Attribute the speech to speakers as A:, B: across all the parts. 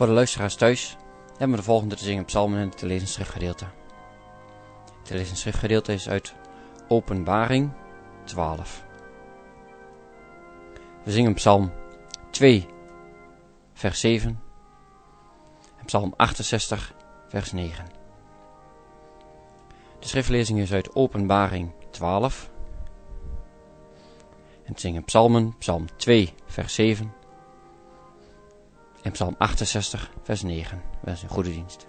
A: Voor de luisteraars thuis hebben we de volgende te zingen psalmen en te lezen schriftgedeelte. Te lezen schriftgedeelte is uit Openbaring 12. We zingen psalm 2 vers 7 en psalm 68 vers 9. De schriftlezing is uit Openbaring 12. En te zingen psalmen, psalm 2 vers 7 en psalm 68 vers 9. We wensen een goede dienst.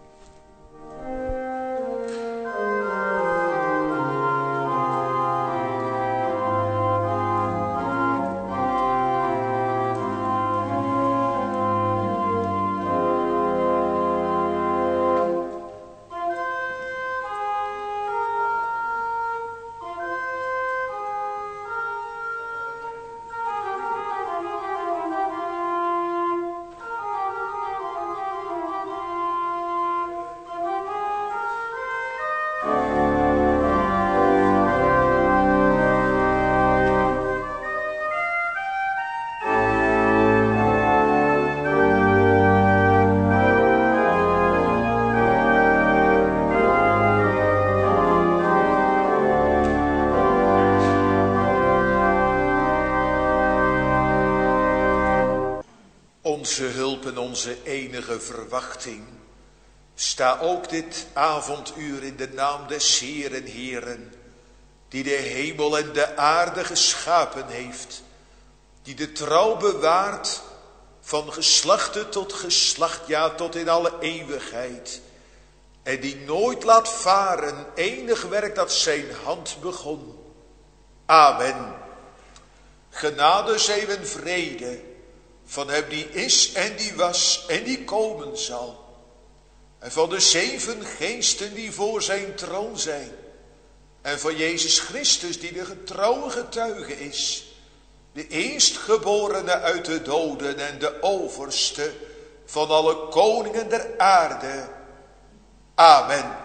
B: Onze hulp en onze enige verwachting. Sta ook dit avonduur in de naam des Heeren Heeren, die de hemel en de aarde geschapen heeft, die de trouw bewaart van geslachte tot geslacht, ja tot in alle eeuwigheid, en die nooit laat varen enig werk dat zijn hand begon. Amen. Genade zij en vrede van hem die is en die was en die komen zal. En van de 7 geesten die voor zijn troon zijn. En van Jezus Christus die de getrouwe getuige is. De eerstgeborene uit de doden en de overste van alle koningen der aarde. Amen.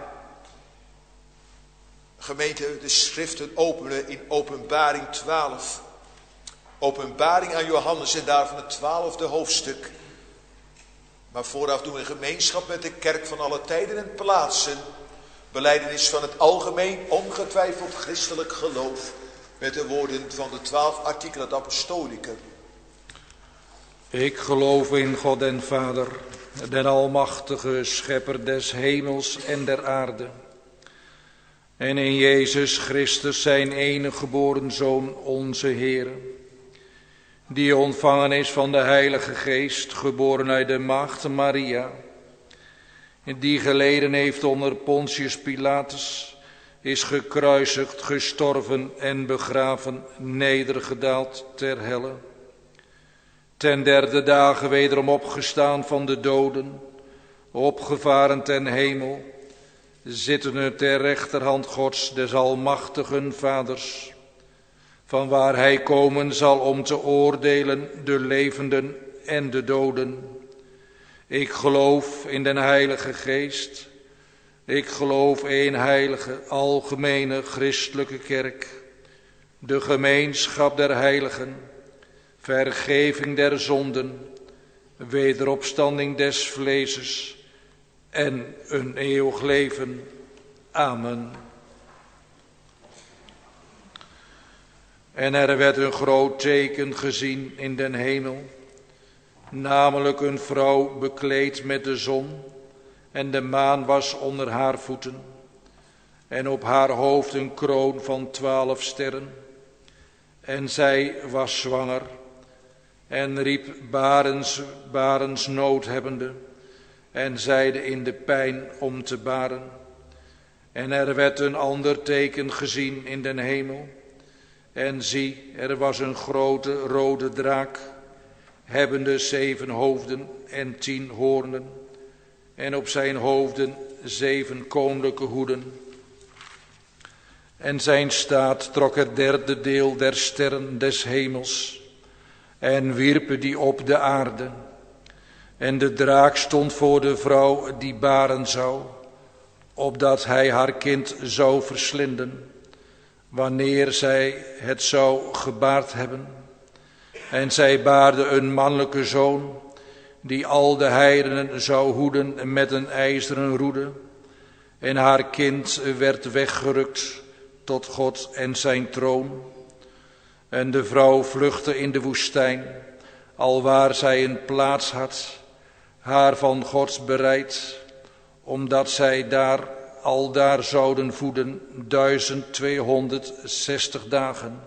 B: Gemeente, de schriften openen in Openbaring 12. Openbaring aan Johannes en daarvan het 12e hoofdstuk. Maar vooraf doen we in gemeenschap met de kerk van alle tijden en plaatsen. Belijdenis van het algemeen ongetwijfeld christelijk geloof. Met de woorden van de 12 artikelen het apostolicum.
C: Ik geloof in God en Vader, den almachtige schepper des hemels en der aarde. En in Jezus Christus zijn enige geboren Zoon, onze Heer, die ontvangen is van de Heilige Geest, geboren uit de maagd Maria, die geleden heeft onder Pontius Pilatus, is gekruisigd, gestorven en begraven, nedergedaald ter helle. Ten 3e dagen wederom opgestaan van de doden, opgevaren ten hemel, zittende ter rechterhand Gods des almachtigen Vaders, vanwaar hij komen zal om te oordelen de levenden en de doden. Ik geloof in den Heilige Geest. Ik geloof één heilige, algemene, christelijke kerk, de gemeenschap der heiligen, vergeving der zonden, wederopstanding des vleeses en een eeuwig leven. Amen. En er werd een groot teken gezien in den hemel, namelijk een vrouw bekleed met de zon, en de maan was onder haar voeten, en op haar hoofd een kroon van 12 sterren. En zij was zwanger, en riep barensnood hebbende, en zeide in de pijn om te baren. En er werd een ander teken gezien in den hemel, en zie, er was een grote rode draak, hebbende 7 hoofden en 10 hoornen, en op zijn hoofden 7 koninklijke hoeden. En zijn staart trok het 3e deel der sterren des hemels, en wierpen die op de aarde. En de draak stond voor de vrouw die baren zou, opdat hij haar kind zou verslinden, wanneer zij het zou gebaard hebben. En zij baarde een mannelijke zoon, die al de heidenen zou hoeden met een ijzeren roede. En haar kind werd weggerukt tot God en zijn troon. En de vrouw vluchtte in de woestijn, alwaar zij een plaats had, haar van God bereid, omdat zij aldaar zouden voeden 1260 dagen.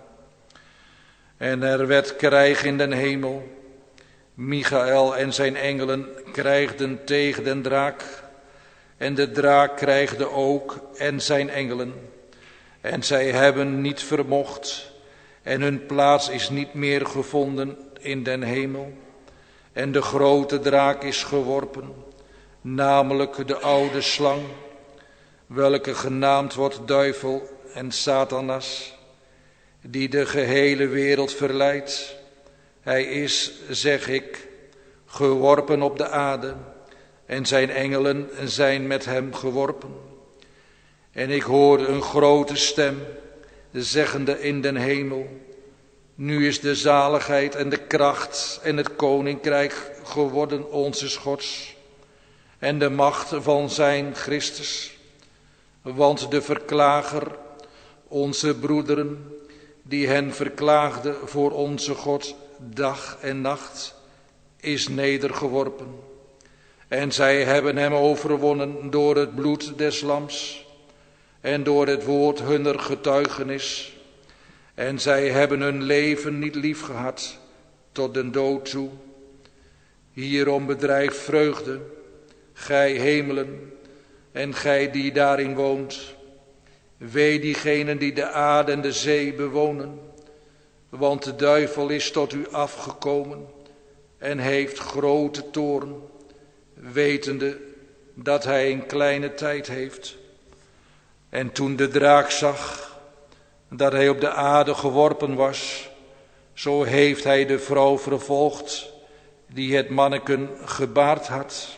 C: En er werd krijg in den hemel. Michael en zijn engelen krijgden tegen den draak. En de draak krijgde ook en zijn engelen. En zij hebben niet vermocht. En hun plaats is niet meer gevonden in den hemel. En de grote draak is geworpen, namelijk de oude slang, welke genaamd wordt duivel en Satanas, die de gehele wereld verleidt. Hij is, zeg ik, geworpen op de aarde en zijn engelen zijn met hem geworpen. En ik hoorde een grote stem, zeggende in den hemel: nu is de zaligheid en de kracht en het koninkrijk geworden onzes Gods en de macht van zijn Christus. Want de verklager, onze broederen, die hen verklaagde voor onze God dag en nacht, is nedergeworpen. En zij hebben hem overwonnen door het bloed des lams en door het woord hunner getuigenis. En zij hebben hun leven niet lief gehad tot den dood toe. Hierom bedrijf vreugde, gij hemelen en gij die daarin woont. Wee diegenen die de aarde en de zee bewonen, want de duivel is tot u afgekomen en heeft grote toorn, wetende dat hij een kleine tijd heeft. En toen de draak zag dat hij op de aarde geworpen was, zo heeft hij de vrouw vervolgd die het manneken gebaard had.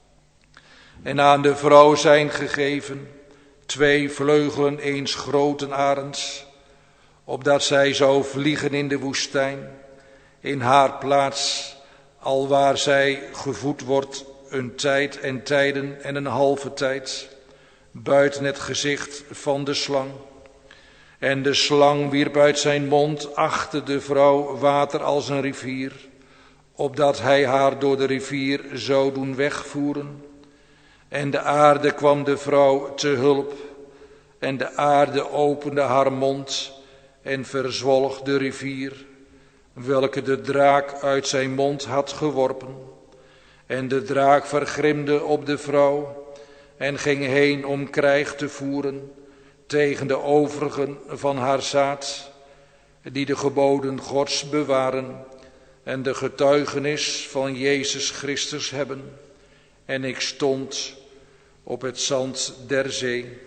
C: En aan de vrouw zijn gegeven 2 vleugelen eens groten arends, opdat zij zou vliegen in de woestijn, in haar plaats, alwaar zij gevoed wordt een tijd en tijden en een halve tijd, buiten het gezicht van de slang. En de slang wierp uit zijn mond achter de vrouw water als een rivier, opdat hij haar door de rivier zou doen wegvoeren. En de aarde kwam de vrouw te hulp, en de aarde opende haar mond en verzwolg de rivier, welke de draak uit zijn mond had geworpen. En de draak vergrimde op de vrouw en ging heen om krijg te voeren tegen de overigen van haar zaad, die de geboden Gods bewaren en de getuigenis van Jezus Christus hebben. En ik stond op het zand der zee.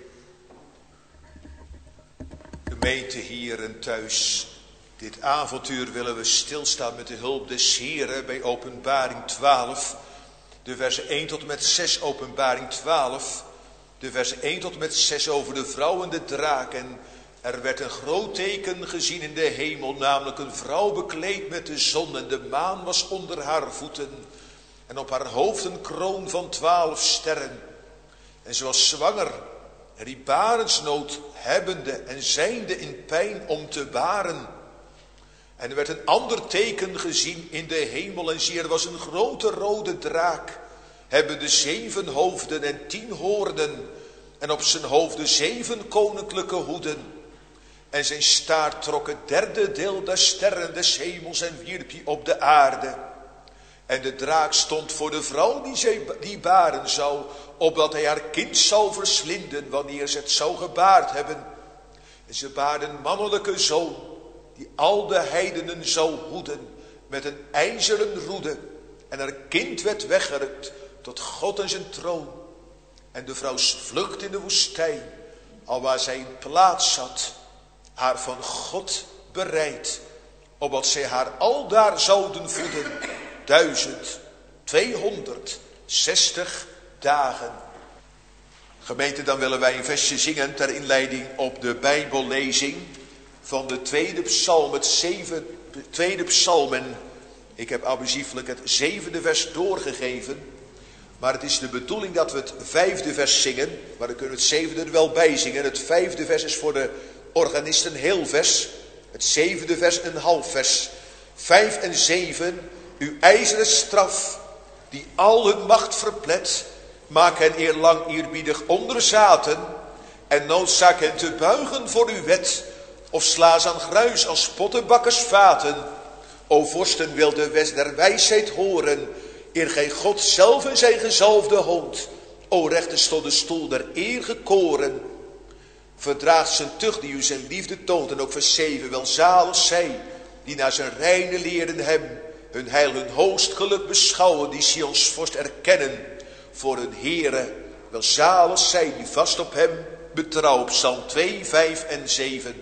B: Gemeente hier en thuis, dit avontuur willen we stilstaan met de hulp des Heren bij Openbaring 12, de versen 1 tot en met 6, Openbaring 12, de versen 1 tot en met 6 over de vrouw en de draak. En er werd een groot teken gezien in de hemel, namelijk een vrouw bekleed met de zon en de maan was onder haar voeten. En op haar hoofd een kroon van 12 sterren. En ze was zwanger en die barensnood hebbende en zijnde in pijn om te baren. En er werd een ander teken gezien in de hemel en zie, er was een grote rode draak, hebbende 7 hoofden en 10 hoornen en op zijn hoofden 7 koninklijke hoeden. En zijn staart trok het 3e deel der sterren des hemels en wierp die op de aarde. En de draak stond voor de vrouw die baren zou, opdat hij haar kind zou verslinden wanneer ze het zou gebaard hebben. En ze baarde een mannelijke zoon, die al de heidenen zou hoeden met een ijzeren roede. En haar kind werd weggerukt tot God en zijn troon. En de vrouw vlucht in de woestijn, alwaar zij in plaats zat, haar van God bereid, opdat zij haar aldaar zouden voeden 1260 dagen. Gemeente, dan willen wij een versje zingen ter inleiding op de Bijbellezing van de tweede psalm, het tweede psalmen Ik heb abusieflijk het 7e vers doorgegeven. Maar het is de bedoeling dat we het 5e vers zingen. Maar dan kunnen we het 7e er wel bij zingen. Het 5e vers is voor de organist een heel vers. Het 7e vers een half vers. 5 en 7. Uw ijzeren straf, die al hun macht verplet, maak hen eerlang eerbiedig onderzaten. En noodzaak hen te buigen voor uw wet. Of sla ze aan gruis als pottenbakkers vaten. O vorsten, wil de wet der wijsheid horen, eer gij God zelf in zijn gezalfde hoont. O rechters tot de stoel der eer gekoren. Verdraagt zijn tucht die u zijn liefde toont. En ook vers 7, welzalig zij, die naar zijn reine leren hem, hun heil, hun hoogst geluk beschouwen, die Sions vorst erkennen voor hun Heere. Welzalig zij, die vast op hem betrouwen. Psalm 2, 5 en 7.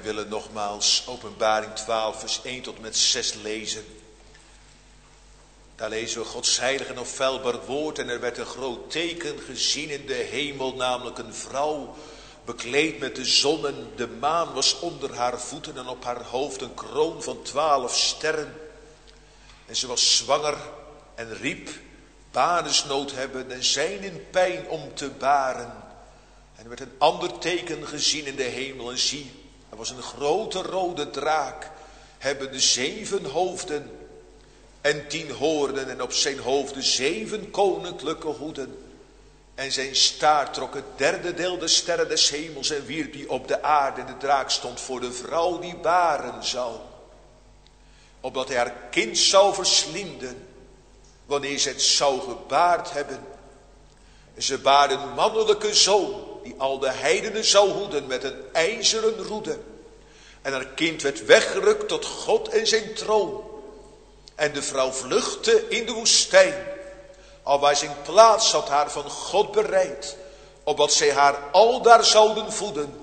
B: willen nogmaals Openbaring 12 vers 1 tot en met 6 lezen. Daar lezen we Gods heilig en onfeilbaar woord. En er werd een groot teken gezien in de hemel, namelijk een vrouw bekleed met de zon. En de maan was onder haar voeten en op haar hoofd een kroon van 12 sterren. En ze was zwanger en riep, baresnood hebben en zijn in pijn om te baren. En er werd een ander teken gezien in de hemel. En zie, er was een grote rode draak, hebbende 7 hoofden en 10 hoornen. En op zijn hoofden 7 koninklijke hoeden. En zijn staart trok het 1/3 deel de sterren des hemels en wierp die op de aarde. En de draak stond voor de vrouw die baren zou, opdat hij haar kind zou verslinden, wanneer ze het zou gebaard hebben. En ze baarde een mannelijke zoon, die al de heidenen zou hoeden met een ijzeren roede. En haar kind werd weggerukt tot God en zijn troon. En de vrouw vluchtte in de woestijn, alwaar zijn plaats had haar van God bereid, opdat zij haar aldaar zouden voeden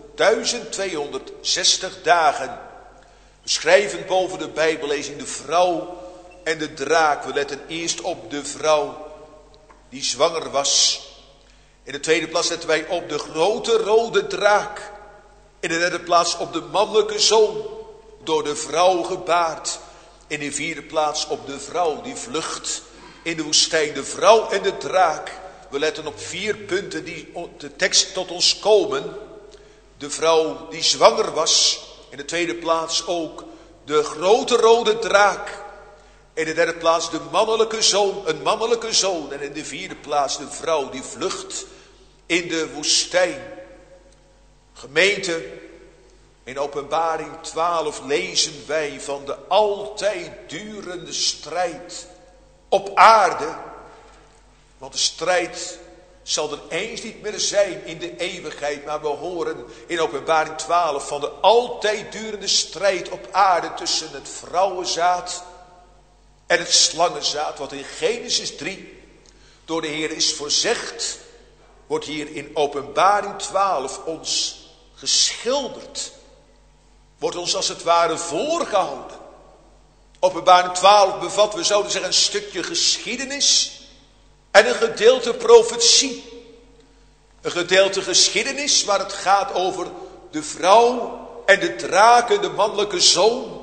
B: 1260 dagen. Beschrijvend boven de Bijbellezing de vrouw en de draak. We letten eerst op de vrouw die zwanger was. In de tweede plaats letten wij op de grote rode draak. In de derde plaats op de mannelijke zoon, door de vrouw gebaard. In de vierde plaats op de vrouw die vlucht in de woestijn. De vrouw en de draak. We letten op 4 punten die op de tekst tot ons komen. De vrouw die zwanger was. In de tweede plaats ook de grote rode draak. In de derde plaats de mannelijke zoon, een mannelijke zoon. En in de vierde plaats de vrouw die vlucht in de woestijn. Gemeente, in Openbaring 12 lezen wij van de altijd durende strijd op aarde. Want de strijd zal er eens niet meer zijn in de eeuwigheid. Maar we horen in Openbaring 12 van de altijd durende strijd op aarde tussen het vrouwenzaad en het slangenzaad. Wat in Genesis 3 door de Heer is voorzegd, wordt hier in Openbaring 12 ons geschilderd. Wordt ons als het ware voorgehouden. Openbaring 12 bevat, we zouden zeggen, een stukje geschiedenis en een gedeelte profetie. Een gedeelte geschiedenis waar het gaat over de vrouw en de draak en de mannelijke zoon.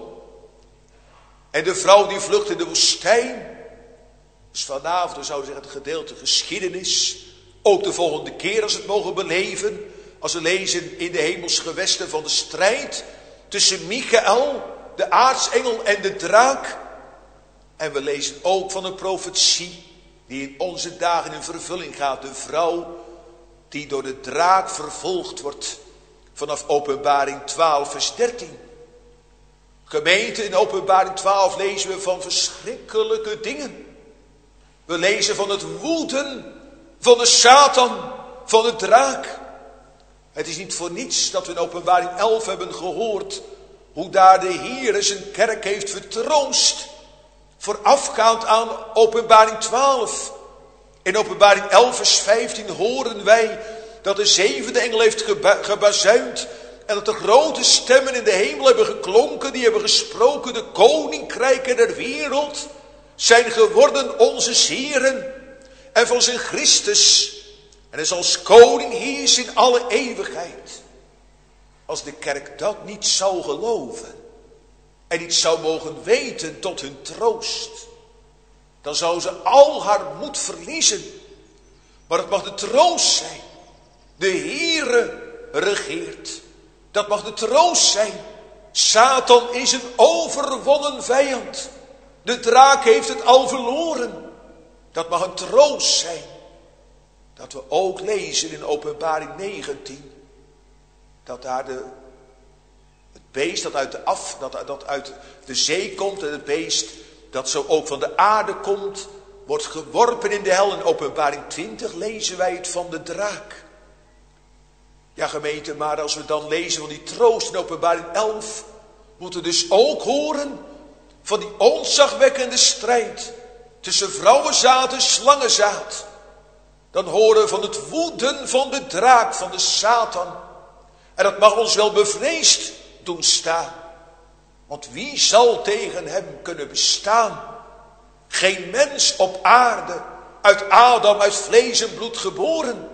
B: En de vrouw die vlucht in de woestijn. Dus vanavond, we zouden zeggen, het gedeelte geschiedenis. Ook de volgende keer als we het mogen beleven. Als we lezen in de hemelsgewesten van de strijd tussen Michael, de aartsengel en de draak. En we lezen ook van een profetie die in onze dagen in vervulling gaat. De vrouw die door de draak vervolgd wordt. Vanaf Openbaring 12 vers 13. Gemeente, in Openbaring 12 lezen we van verschrikkelijke dingen. We lezen van het woeden van de Satan, van de draak. Het is niet voor niets dat we in Openbaring 11 hebben gehoord hoe daar de Heer zijn kerk heeft vertroost. Voorafgaand aan Openbaring 12. In Openbaring 11 vers 15 horen wij dat de 7e engel heeft gebazuind. En dat de grote stemmen in de hemel hebben geklonken. Die hebben gesproken. De koninkrijken der wereld zijn geworden onze Heren en van zijn Christus. En hij zal als koning heersen in alle eeuwigheid. Als de kerk dat niet zou geloven en niet zou mogen weten tot hun troost, dan zou ze al haar moed verliezen. Maar het mag de troost zijn. De Heere regeert. Dat mag de troost zijn. Satan is een overwonnen vijand. De draak heeft het al verloren. Dat mag een troost zijn. Dat we ook lezen in Openbaring 19. Dat daar het beest dat uit de zee komt. En het beest dat zo ook van de aarde komt, wordt geworpen in de hel. In Openbaring 20 lezen wij het van de draak. Ja, gemeente, maar als we dan lezen van die troost in Openbaring 11, moeten we dus ook horen van die ontzagwekkende strijd tussen vrouwenzaad en slangenzaad. Dan horen we van het woeden van de draak, van de Satan. En dat mag ons wel bevreesd doen staan. Want wie zal tegen hem kunnen bestaan? Geen mens op aarde, uit Adam, uit vlees en bloed geboren.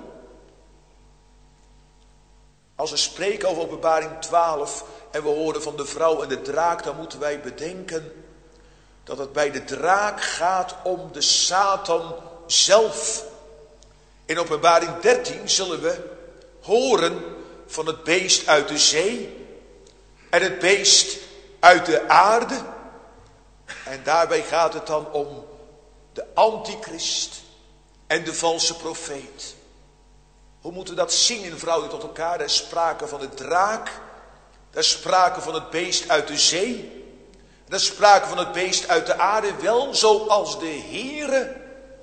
B: Als we spreken over Openbaring 12 en we horen van de vrouw en de draak, dan moeten wij bedenken dat het bij de draak gaat om de Satan zelf. In Openbaring 13 zullen we horen van het beest uit de zee en het beest uit de aarde. En daarbij gaat het dan om de antichrist en de valse profeet. Hoe moeten we dat zien in verhouding tot elkaar? Er is sprake van de draak, er is sprake van het beest uit de zee, er is sprake van het beest uit de aarde. Wel zoals de Heere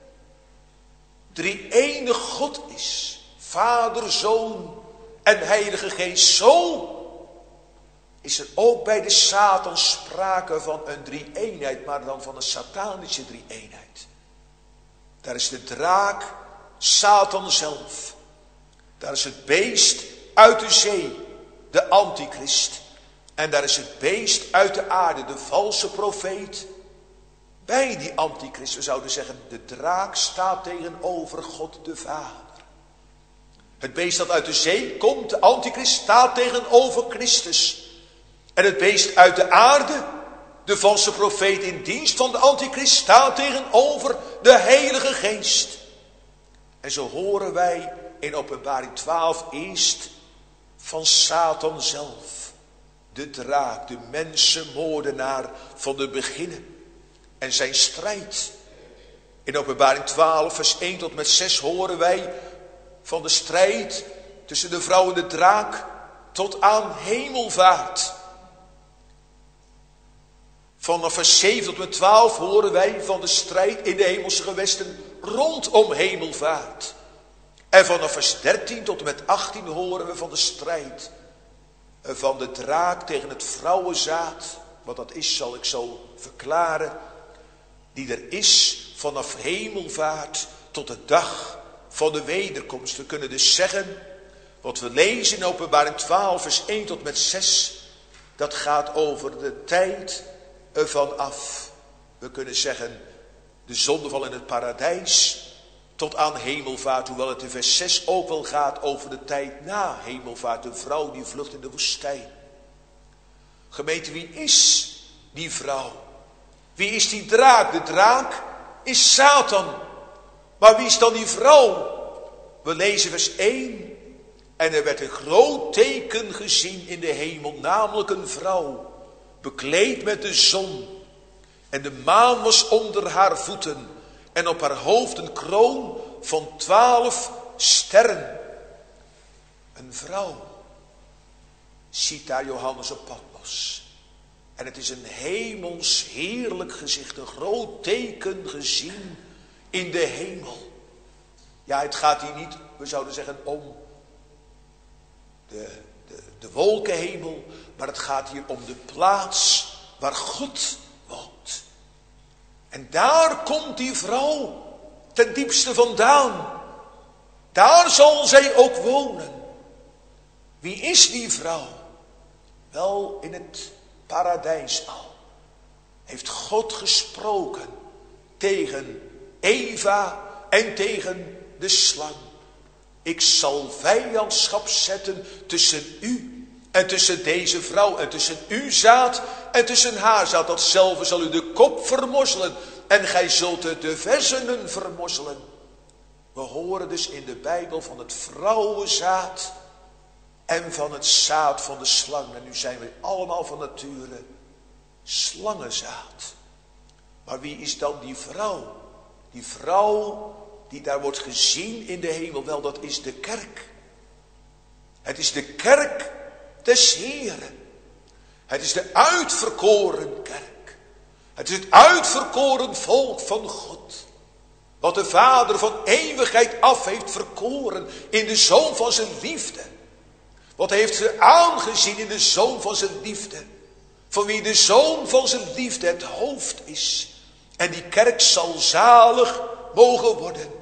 B: drie-enig God is, Vader, Zoon en Heilige Geest, zo is er ook bij de Satan sprake van een drie-eenheid, maar dan van een satanische drie-eenheid. Daar is de draak, Satan zelf. Daar is het beest uit de zee, de antichrist. En daar is het beest uit de aarde, de valse profeet. Bij die antichrist, we zouden zeggen, de draak staat tegenover God de Vader. Het beest dat uit de zee komt, de antichrist, staat tegenover Christus. En het beest uit de aarde, de valse profeet in dienst van de antichrist, staat tegenover de Heilige Geest. En zo horen wij in Openbaring 12 eerst van Satan zelf. De draak, de mensenmoordenaar van de beginnen. En zijn strijd. In Openbaring 12 vers 1 tot met 6 horen wij van de strijd tussen de vrouw en de draak tot aan hemelvaart. Vanaf vers 7 tot met 12 horen wij van de strijd in de hemelse gewesten rondom hemelvaart. En vanaf vers 13 tot en met 18 horen we van de strijd van de draak tegen het vrouwenzaad. Wat dat is, zal ik zo verklaren. Die er is vanaf hemelvaart tot de dag van de wederkomst. We kunnen dus zeggen, wat we lezen in Openbaring 12 vers 1 tot met 6. Dat gaat over de tijd vanaf, we kunnen zeggen, de zondeval in het paradijs tot aan hemelvaart. Hoewel het in vers 6 ook wel gaat over de tijd na hemelvaart. De vrouw die vlucht in de woestijn. Gemeente, wie is die vrouw? Wie is die draak? De draak is Satan. Maar wie is dan die vrouw? We lezen vers 1. En er werd een groot teken gezien in de hemel, namelijk een vrouw, bekleed met de zon. En de maan was onder haar voeten. En op haar hoofd een kroon van 12 sterren. Een vrouw ziet daar Johannes op Patmos. En het is een hemels heerlijk gezicht. Een groot teken gezien in de hemel. Ja, het gaat hier niet, we zouden zeggen, om de wolkenhemel. Maar het gaat hier om de plaats waar God woont. En daar komt die vrouw ten diepste vandaan. Daar zal zij ook wonen. Wie is die vrouw? Wel, in het paradijs al heeft God gesproken tegen Eva en tegen de slang. Ik zal vijandschap zetten tussen u en tussen deze vrouw en tussen uw zaad en tussen haar zaad. Datzelfde zal u de kop vermorzelen en gij zult de versenen vermorzelen. We horen dus in de Bijbel van het vrouwenzaad en van het zaad van de slang. En nu zijn we allemaal van nature slangenzaad. Maar wie is dan die vrouw? Die vrouw die daar wordt gezien in de hemel, wel, dat is de kerk. Het is de kerk des Heeren. Het is de uitverkoren kerk. Het is het uitverkoren volk van God. Wat de Vader van eeuwigheid af heeft verkoren in de Zoon van zijn liefde. Wat heeft ze aangezien in de Zoon van zijn liefde. Van wie de Zoon van zijn liefde het hoofd is. En die kerk zal zalig mogen worden.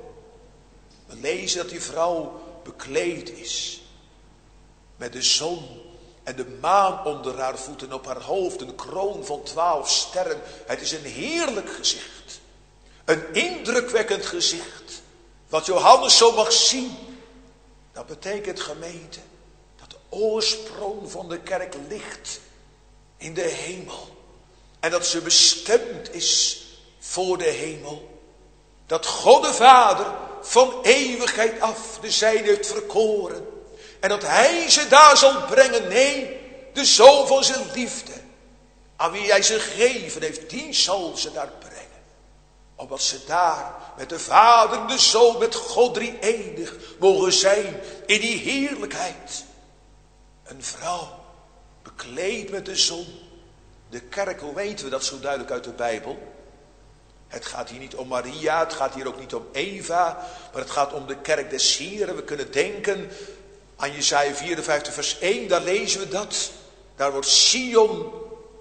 B: We lezen dat die vrouw bekleed is met de zon En de maan onder haar voeten, op haar hoofd een kroon van 12 sterren. Het is een heerlijk gezicht. Een indrukwekkend gezicht. Wat Johannes zo mag zien. Dat betekent, gemeente, dat de oorsprong van de kerk ligt in de hemel. En dat ze bestemd is voor de hemel. Dat God de Vader van eeuwigheid af de zijne heeft verkoren. En dat hij ze daar zal brengen. Nee, de Zoon van zijn liefde. Aan wie hij ze gegeven heeft, die zal ze daar brengen. Opdat ze daar met de Vader, de Zoon, met God drie-enig mogen zijn in die heerlijkheid. Een vrouw bekleed met de zon. De kerk, hoe weten we dat zo duidelijk uit de Bijbel? Het gaat hier niet om Maria, het gaat hier ook niet om Eva, maar het gaat om de kerk des Heren. We kunnen denken aan Jesaja 54 vers 1, daar lezen we dat. Daar wordt Sion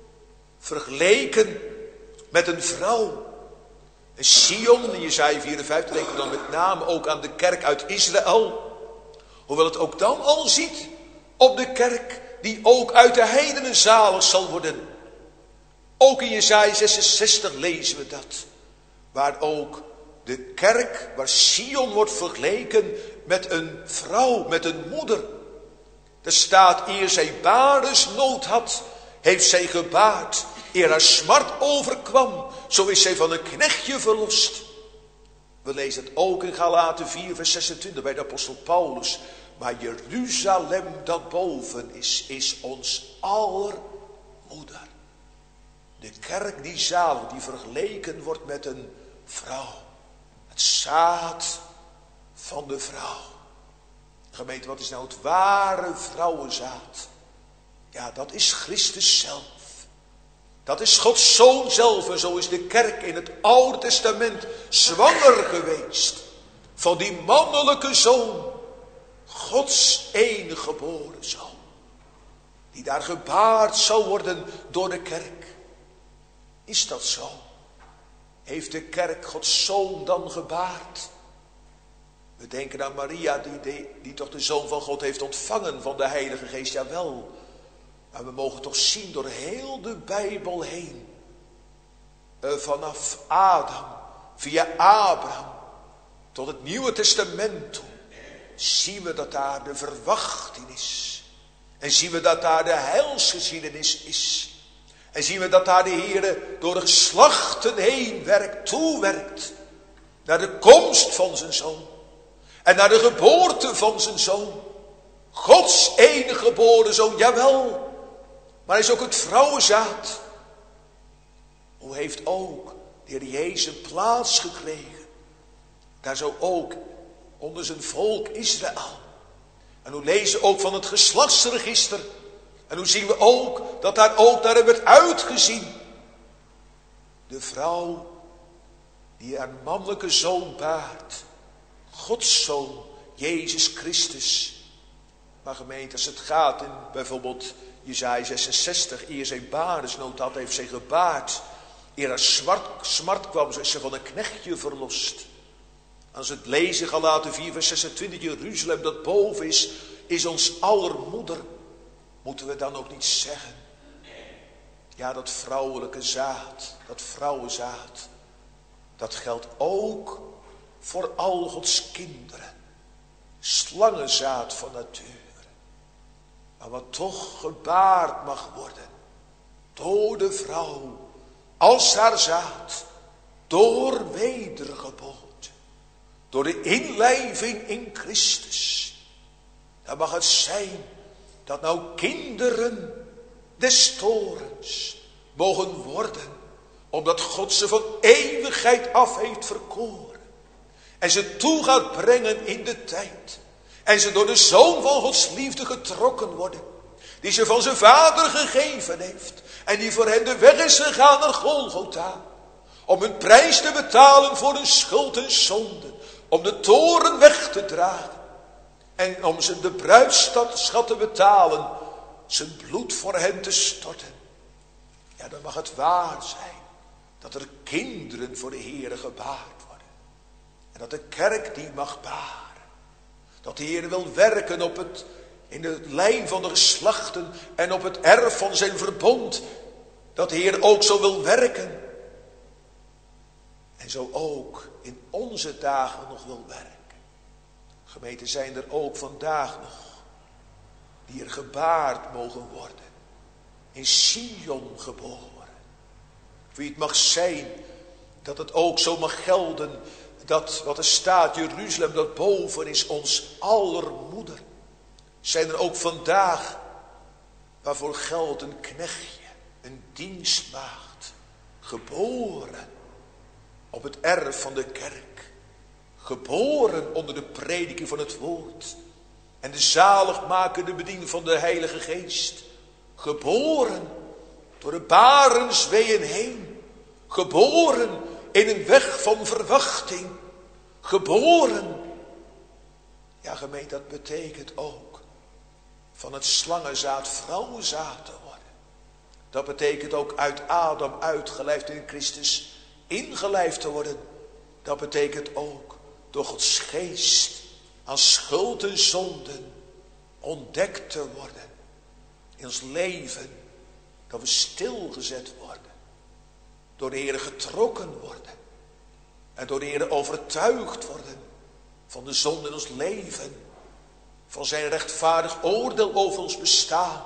B: vergeleken met een vrouw. En Sion, in Jesaja 54, denken we dan met name ook aan de kerk uit Israël. Hoewel het ook dan al ziet op de kerk die ook uit de heidenen zalig zal worden. Ook in Jesaja 66 lezen we dat. Waar ook de kerk, waar Sion wordt vergeleken met een vrouw, met een moeder. Er staat, eer zij baardersnood had, heeft zij gebaard. Eer haar smart overkwam, zo is zij van een knechtje verlost. We lezen het ook in Galaten 4 vers 26 bij de apostel Paulus. Maar Jeruzalem dat boven is ons aller moeder. De kerk die zalig, die vergeleken wordt met een vrouw. Het zaad van de vrouw. Gemeente, wat is nou het ware vrouwenzaad? Ja, dat is Christus zelf. Dat is Gods Zoon zelf. En zo is de kerk in het Oude Testament zwanger geweest. Van die mannelijke zoon. Gods enige geboren zoon. Die daar gebaard zou worden door de kerk. Is dat zo? Heeft de kerk Gods Zoon dan gebaard? We denken aan Maria die toch de Zoon van God heeft ontvangen van de Heilige Geest. Jawel. Maar we mogen toch zien door heel de Bijbel heen. Vanaf Adam, via Abraham, tot het Nieuwe Testament toe. Zien we dat daar de verwachting is. En zien we dat daar de heilsgeschiedenis is. En zien we dat daar de Heer door de geslachten heen toewerkt. Naar de komst van zijn Zoon. En naar de geboorte van zijn Zoon. Gods enige geboren Zoon, jawel. Maar hij is ook het vrouwenzaad. Hoe heeft ook de Heer Jezus plaats gekregen. Daar zo ook onder zijn volk Israël. En hoe lezen we ook van het geslachtsregister. En hoe zien we ook dat daar ook naar werd uitgezien. De vrouw die haar mannelijke zoon baart. Gods Zoon, Jezus Christus. Maar gemeente, als het gaat in bijvoorbeeld Jesaja 66. Eer zij baardersnood had, heeft zij gebaard. Eer haar smart kwam, zo is ze van een knechtje verlost. Als het lezen Galaten 4 vers 26. Jeruzalem dat boven is ons aller moeder. Moeten we dan ook niet zeggen. Ja, dat vrouwelijke zaad, dat vrouwenzaad. Dat geldt ook voor al Gods kinderen. Slangenzaad van natuur. Maar wat toch gebaard mag worden. Door de vrouw. Als haar zaad. Door wedergeboorte. Door de inlijving in Christus. Dan mag het zijn. Dat nou kinderen des torens mogen worden. Omdat God ze van eeuwigheid af heeft verkoren. En ze toe gaat brengen in de tijd. En ze door de Zoon van Gods liefde getrokken worden. Die ze van zijn Vader gegeven heeft. En die voor hen de weg is gegaan naar Golgotha. Om een prijs te betalen voor hun schuld en zonde. Om de toren weg te dragen. En om ze de bruidschat te betalen. Zijn bloed voor hen te storten. Ja, dan mag het waar zijn. Dat er kinderen voor de Heere gebaard worden. En dat de kerk die mag baren. Dat de Heer wil werken op het in de lijn van de geslachten en op het erf van zijn verbond, dat de Heer ook zo wil werken. En zo ook in onze dagen nog wil werken. Gemeenten, zijn er ook vandaag nog die er gebaard mogen worden. In Sion geboren. Wie het mag zijn, dat het ook zo mag gelden, dat wat er staat, Jeruzalem, dat boven is ons aller moeder. Zijn er ook vandaag, waarvoor geldt een knechtje, een dienstmaagd, geboren op het erf van de kerk. Geboren onder de prediking van het woord. En de zaligmakende bediening van de Heilige Geest. Geboren door de barensweeën heen. Geboren in een weg van verwachting. Geboren. Ja, gemeente, dat betekent ook van het slangenzaad vrouwenzaad te worden. Dat betekent ook uit Adam uitgelijfd in Christus ingelijfd te worden. Dat betekent ook door Gods geest aan schuld en zonden ontdekt te worden. In ons leven, dat we stilgezet worden. Door de Heer getrokken worden. En door de Heer overtuigd worden van de zonde in ons leven. Van zijn rechtvaardig oordeel over ons bestaan.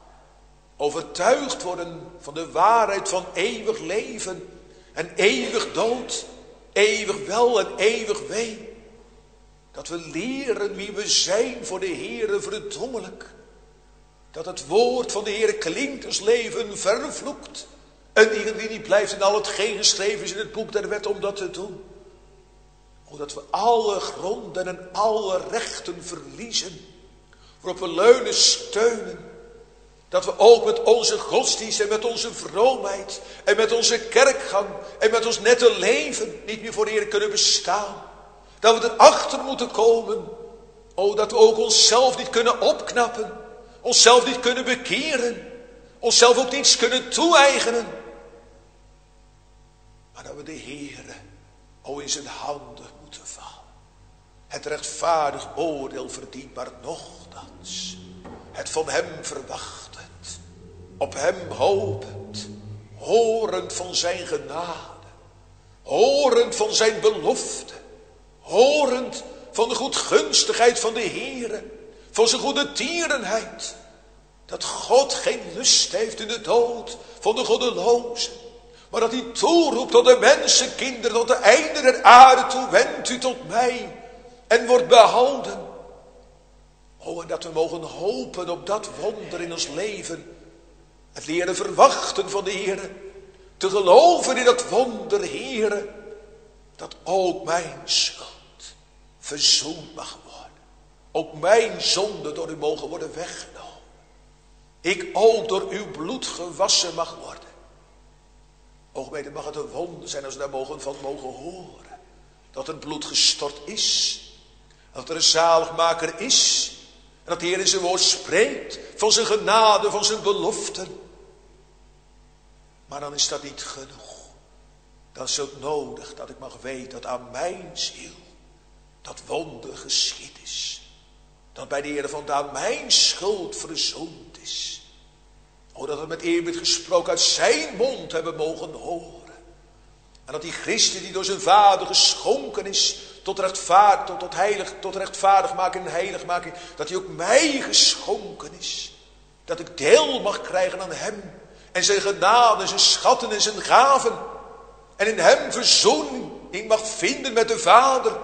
B: Overtuigd worden van de waarheid van eeuwig leven en eeuwig dood. Eeuwig wel en eeuwig wee. Dat we leren wie we zijn voor de Heere verdommelijk. Dat het woord van de Heere klinkt ons leven vervloekt. En die niet blijft in al hetgeen geschreven is in het boek der wet om dat te doen. Omdat we alle gronden en alle rechten verliezen. Waarop we leunen, steunen. Dat we ook met onze godsdienst en met onze vroomheid en met onze kerkgang en met ons nette leven niet meer voor de Heer kunnen bestaan. Dat we erachter moeten komen. Dat we ook onszelf niet kunnen opknappen. Onszelf niet kunnen bekeren. Onszelf ook niets kunnen toe-eigenen. Maar dat we de Heere in zijn handen moeten vallen. Het rechtvaardig oordeel verdient, maar nochtans het van hem verwachtend, op hem hopend, horend van zijn genade, horend van zijn belofte, horend van de goedgunstigheid van de Heere, van zijn goede tierenheid, dat God geen lust heeft in de dood van de goddelozen, maar dat hij toeroept tot de mensenkinderen, tot de einde der aarde toe, wendt u tot mij en wordt behouden. En dat we mogen hopen op dat wonder in ons leven. Het leren verwachten van de Heere. Te geloven in dat wonder, Heere. Dat ook mijn schuld verzoend mag worden. Ook mijn zonde door u mogen worden weggenomen. Ik ook door uw bloed gewassen mag worden. Gemeente, mag het een wonder zijn als we daar van mogen horen. Dat er bloed gestort is. Dat er een zaligmaker is. En dat de Heer in zijn woord spreekt van zijn genade, van zijn beloften. Maar dan is dat niet genoeg. Dan is het nodig dat ik mag weten dat aan mijn ziel dat wonder geschied is. Dat bij de Heer vandaan mijn schuld verzoend is. Dat we met eerbied gesproken uit zijn mond hebben mogen horen. En dat die Christus die door zijn Vader geschonken is tot rechtvaardigmaking en heiligmaking, dat hij ook mij geschonken is. Dat ik deel mag krijgen aan hem en zijn genade, zijn schatten en zijn gaven. En in hem verzoening mag vinden met de Vader.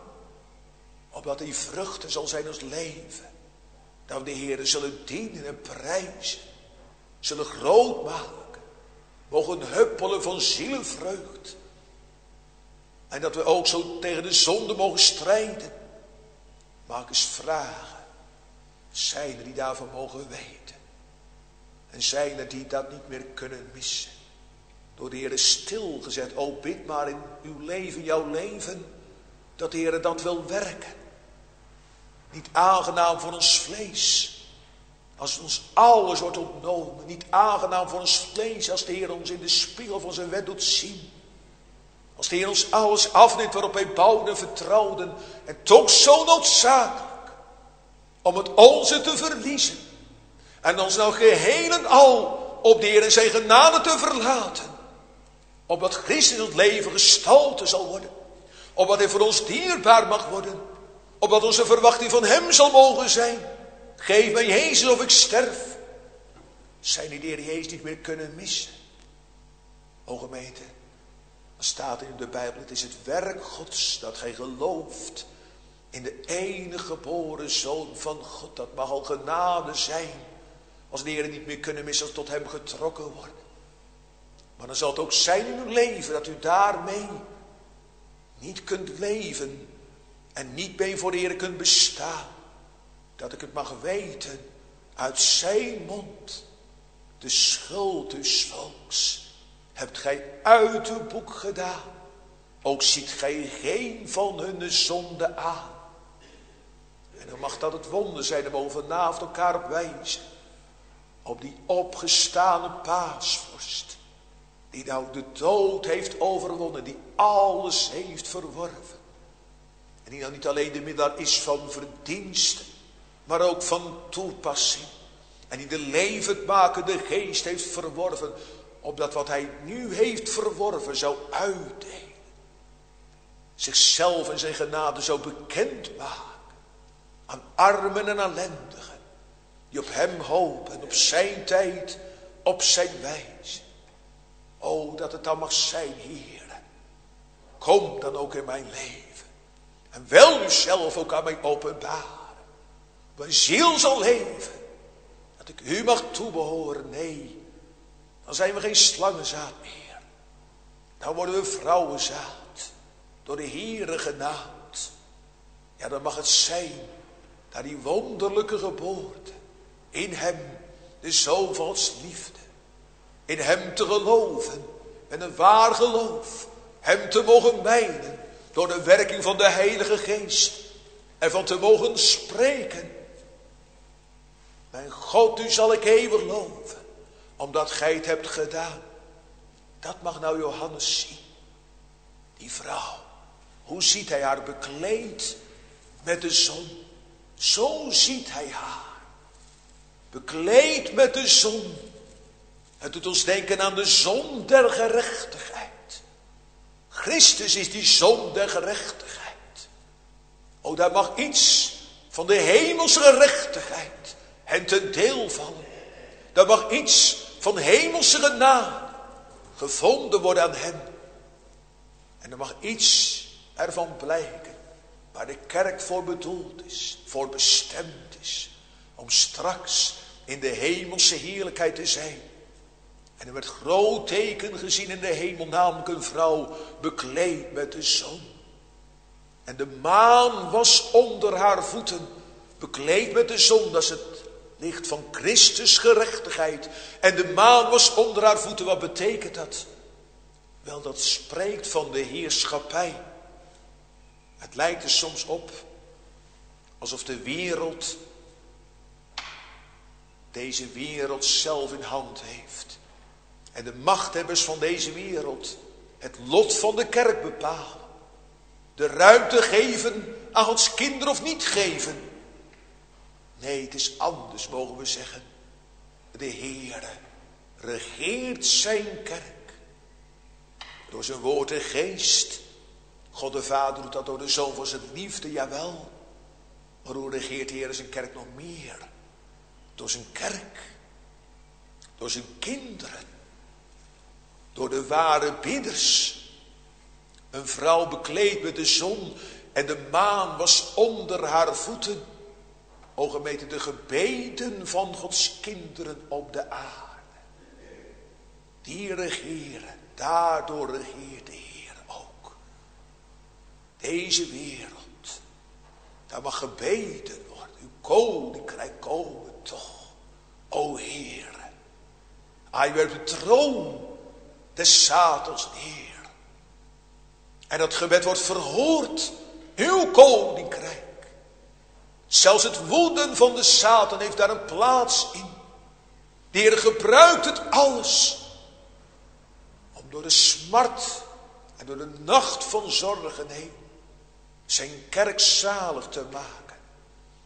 B: Opdat die vruchten zal zijn ons leven. Dat we de Heere zullen dienen en prijzen. Zullen groot maken. Mogen huppelen van zielenvreugd. En dat we ook zo tegen de zonde mogen strijden. Mag ik eens vragen. Zijn er die daarvan mogen weten? En zijn er die dat niet meer kunnen missen? Door de Heer stilgezet. Bid maar in uw leven, jouw leven. Dat de Heer dat wil werken. Niet aangenaam voor ons vlees. Als ons alles wordt ontnomen. Niet aangenaam voor ons vlees. Als de Heer ons in de spiegel van zijn wet doet zien. Als de Heer ons alles afneemt waarop wij bouwden en vertrouwden. En toch zo noodzakelijk. om het onze te verliezen. En ons nou geheel en al op de Heer en zijn genade te verlaten. Opdat Christus in het leven gestalte zal worden. Opdat hij voor ons dierbaar mag worden. Opdat onze verwachting van hem zal mogen zijn. Geef mij Jezus of ik sterf. Zijn die de Heer Jezus niet meer kunnen missen. O gemeente, er staat in de Bijbel, het is het werk Gods dat gij gelooft in de enige geboren Zoon van God. Dat mag al genade zijn. Als de Heer niet meer kunnen missen, als tot hem getrokken wordt. Maar dan zal het ook zijn in uw leven dat u daarmee niet kunt leven. En niet meer voor de Heer kunt bestaan. Dat ik het mag weten uit zijn mond. De schuld des volks hebt gij uit uw boek gedaan. Ook ziet gij geen van hun zonde aan. En dan mag dat het wonder zijn. Dan mogen we vanavond elkaar op wijzen. Op die opgestane paasvorst. Die nou de dood heeft overwonnen. Die alles heeft verworven. En die nou niet alleen de middelaar is van verdiensten. Maar ook van toepassing. En die de levendmakende geest heeft verworven. Opdat wat hij nu heeft verworven zou uitdelen. Zichzelf en zijn genade zou bekend maken. Aan armen en ellendigen. Die op hem hopen. Op zijn tijd. Op zijn wijze. O, dat het dan mag zijn, Heer. Kom dan ook in mijn leven. En wel u zelf ook aan mij openbaren. Mijn ziel zal leven. Dat ik u mag toebehoren. Nee. Dan zijn we geen slangenzaad meer. Dan worden we vrouwenzaad. Door de Heere genaamd. Ja, dan mag het zijn. Naar die wonderlijke geboorte. In hem, de Zoon van Gods liefde. In hem te geloven. Met een waar geloof. Hem te mogen mijden. Door de werking van de Heilige Geest. En van te mogen spreken. Mijn God, u zal ik eeuwig loven. Omdat gij het hebt gedaan. Dat mag nou Johannes zien. Die vrouw. Hoe ziet hij haar bekleed met de zon. Zo ziet hij haar. Bekleed met de zon. Het doet ons denken aan de zon der gerechtigheid. Christus is die zon der gerechtigheid. O, daar mag iets van de hemelse gerechtigheid hen ten deel vallen. Daar mag iets van hemelse genade gevonden worden aan hem. En er mag iets ervan blijken waar de kerk voor bedoeld is, voor bestemd is. Om straks in de hemelse heerlijkheid te zijn. En er werd groot teken gezien in de hemel, namelijk een vrouw bekleed met de zon. En de maan was onder haar voeten, bekleed met de zon, dat is het licht van Christus gerechtigheid. En de maan was onder haar voeten, wat betekent dat? Wel, dat spreekt van de heerschappij. Het lijkt er soms op alsof de wereld, deze wereld zelf in hand heeft. En de machthebbers van deze wereld het lot van de kerk bepalen. De ruimte geven aan Gods kinderen of niet geven. Nee, het is anders, mogen we zeggen. De Heere regeert zijn kerk. Door zijn woord en geest. God de Vader doet dat door de Zoon van zijn liefde, jawel. Maar hoe regeert de Heere zijn kerk nog meer? Door zijn kerk. Door zijn kinderen. Door de ware bidders. Een vrouw bekleed met de zon en de maan was onder haar voeten. O gemeente, de gebeden van Gods kinderen op de aarde. Die regeren, daardoor regeert de Heer ook. Deze wereld, daar mag gebeden worden. Uw koninkrijk komen toch, o Heer. Hij werpt de troon des Satans neer. En dat gebed wordt verhoord. Uw koninkrijk. Zelfs het woeden van de Satan heeft daar een plaats in. De Heer gebruikt het alles. Om door de smart en door de nacht van zorgen heen. Zijn kerk zalig te maken.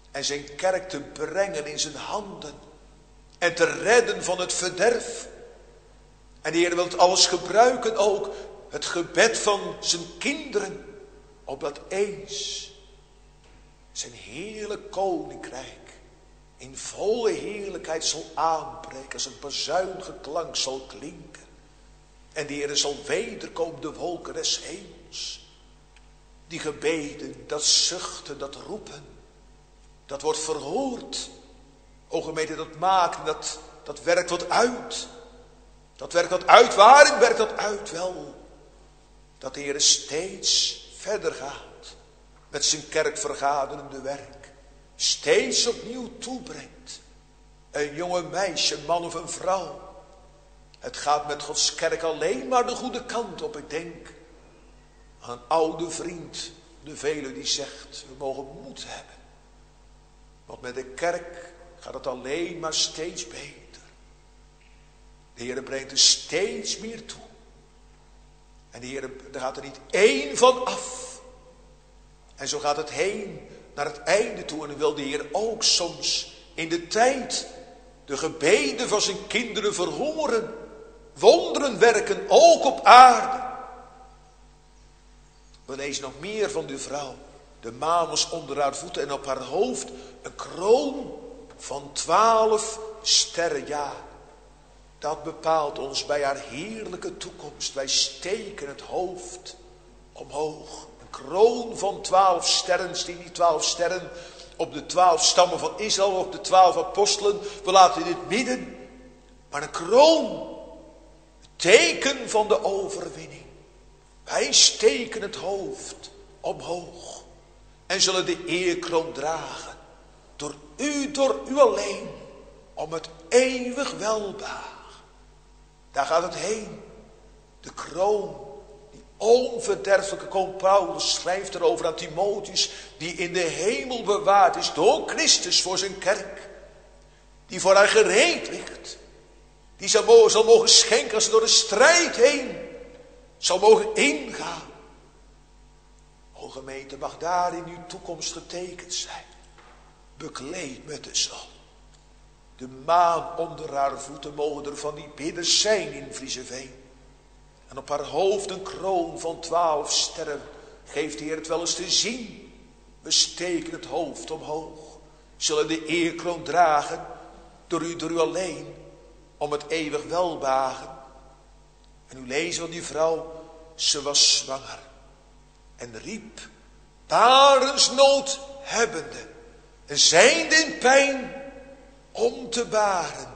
B: en zijn kerk te brengen in zijn handen en te redden van het verderf. En de Heer wil het alles gebruiken, ook het gebed van zijn kinderen, opdat eens zijn heerlijk koninkrijk in volle heerlijkheid zal aanbreken, als een bazuingeklank zal klinken. En de Heer zal wederkomen op de wolken des hemels. Die gebeden, dat zuchten, dat roepen, dat wordt verhoord. O gemeente, dat maakt, dat werkt wat uit. Dat werkt wat uit. Waarin werkt dat uit? Wel, dat de Heer steeds verder gaat met zijn kerkvergaderende werk. Steeds opnieuw toebrengt. Een jonge meisje, een man of een vrouw. Het gaat met Gods kerk alleen maar de goede kant op. Ik denk aan een oude vriend, de vele die zegt, we mogen moed hebben. Want met de kerk gaat het alleen maar steeds beter. De Heer brengt er steeds meer toe. En de Heer, er gaat er niet één van af. En zo gaat het heen naar het einde toe. En dan wil de Heer ook soms in de tijd de gebeden van zijn kinderen verhoren. Wonderen werken, ook op aarde. We lezen nog meer van de vrouw. De maan was onder haar voeten en op haar hoofd een kroon van 12 sterren. Ja, dat bepaalt ons bij haar heerlijke toekomst. Wij steken het hoofd omhoog. Een kroon van 12 sterren, die 12 sterren op de 12 stammen van Israël, op de 12 apostelen. We laten dit midden, maar een kroon. Teken van de overwinning. Wij steken het hoofd omhoog. En zullen de eerkroon dragen. Door u alleen. Om het eeuwig welbehagen. Daar gaat het heen. De kroon. Die onverderfelijke kroon. Paulus schrijft erover aan Timotheus. Die in de hemel bewaard is door Christus voor zijn kerk. Die voor haar gereed ligt. Die zal mogen schenken als ze door de strijd heen zal mogen ingaan. O gemeente, mag daarin uw toekomst getekend zijn. Bekleed met de zon. De maan onder haar voeten mogen er van die bidders zijn in Vriezeveen. En op haar hoofd een kroon van 12 sterren. Geeft de Heer het wel eens te zien. We steken het hoofd omhoog. Zullen de eerkroon dragen door u alleen. Om het eeuwig welbehagen. En u leest van die vrouw. Ze was zwanger. En riep. Barensnood hebbende. En zijnde in pijn. Om te baren.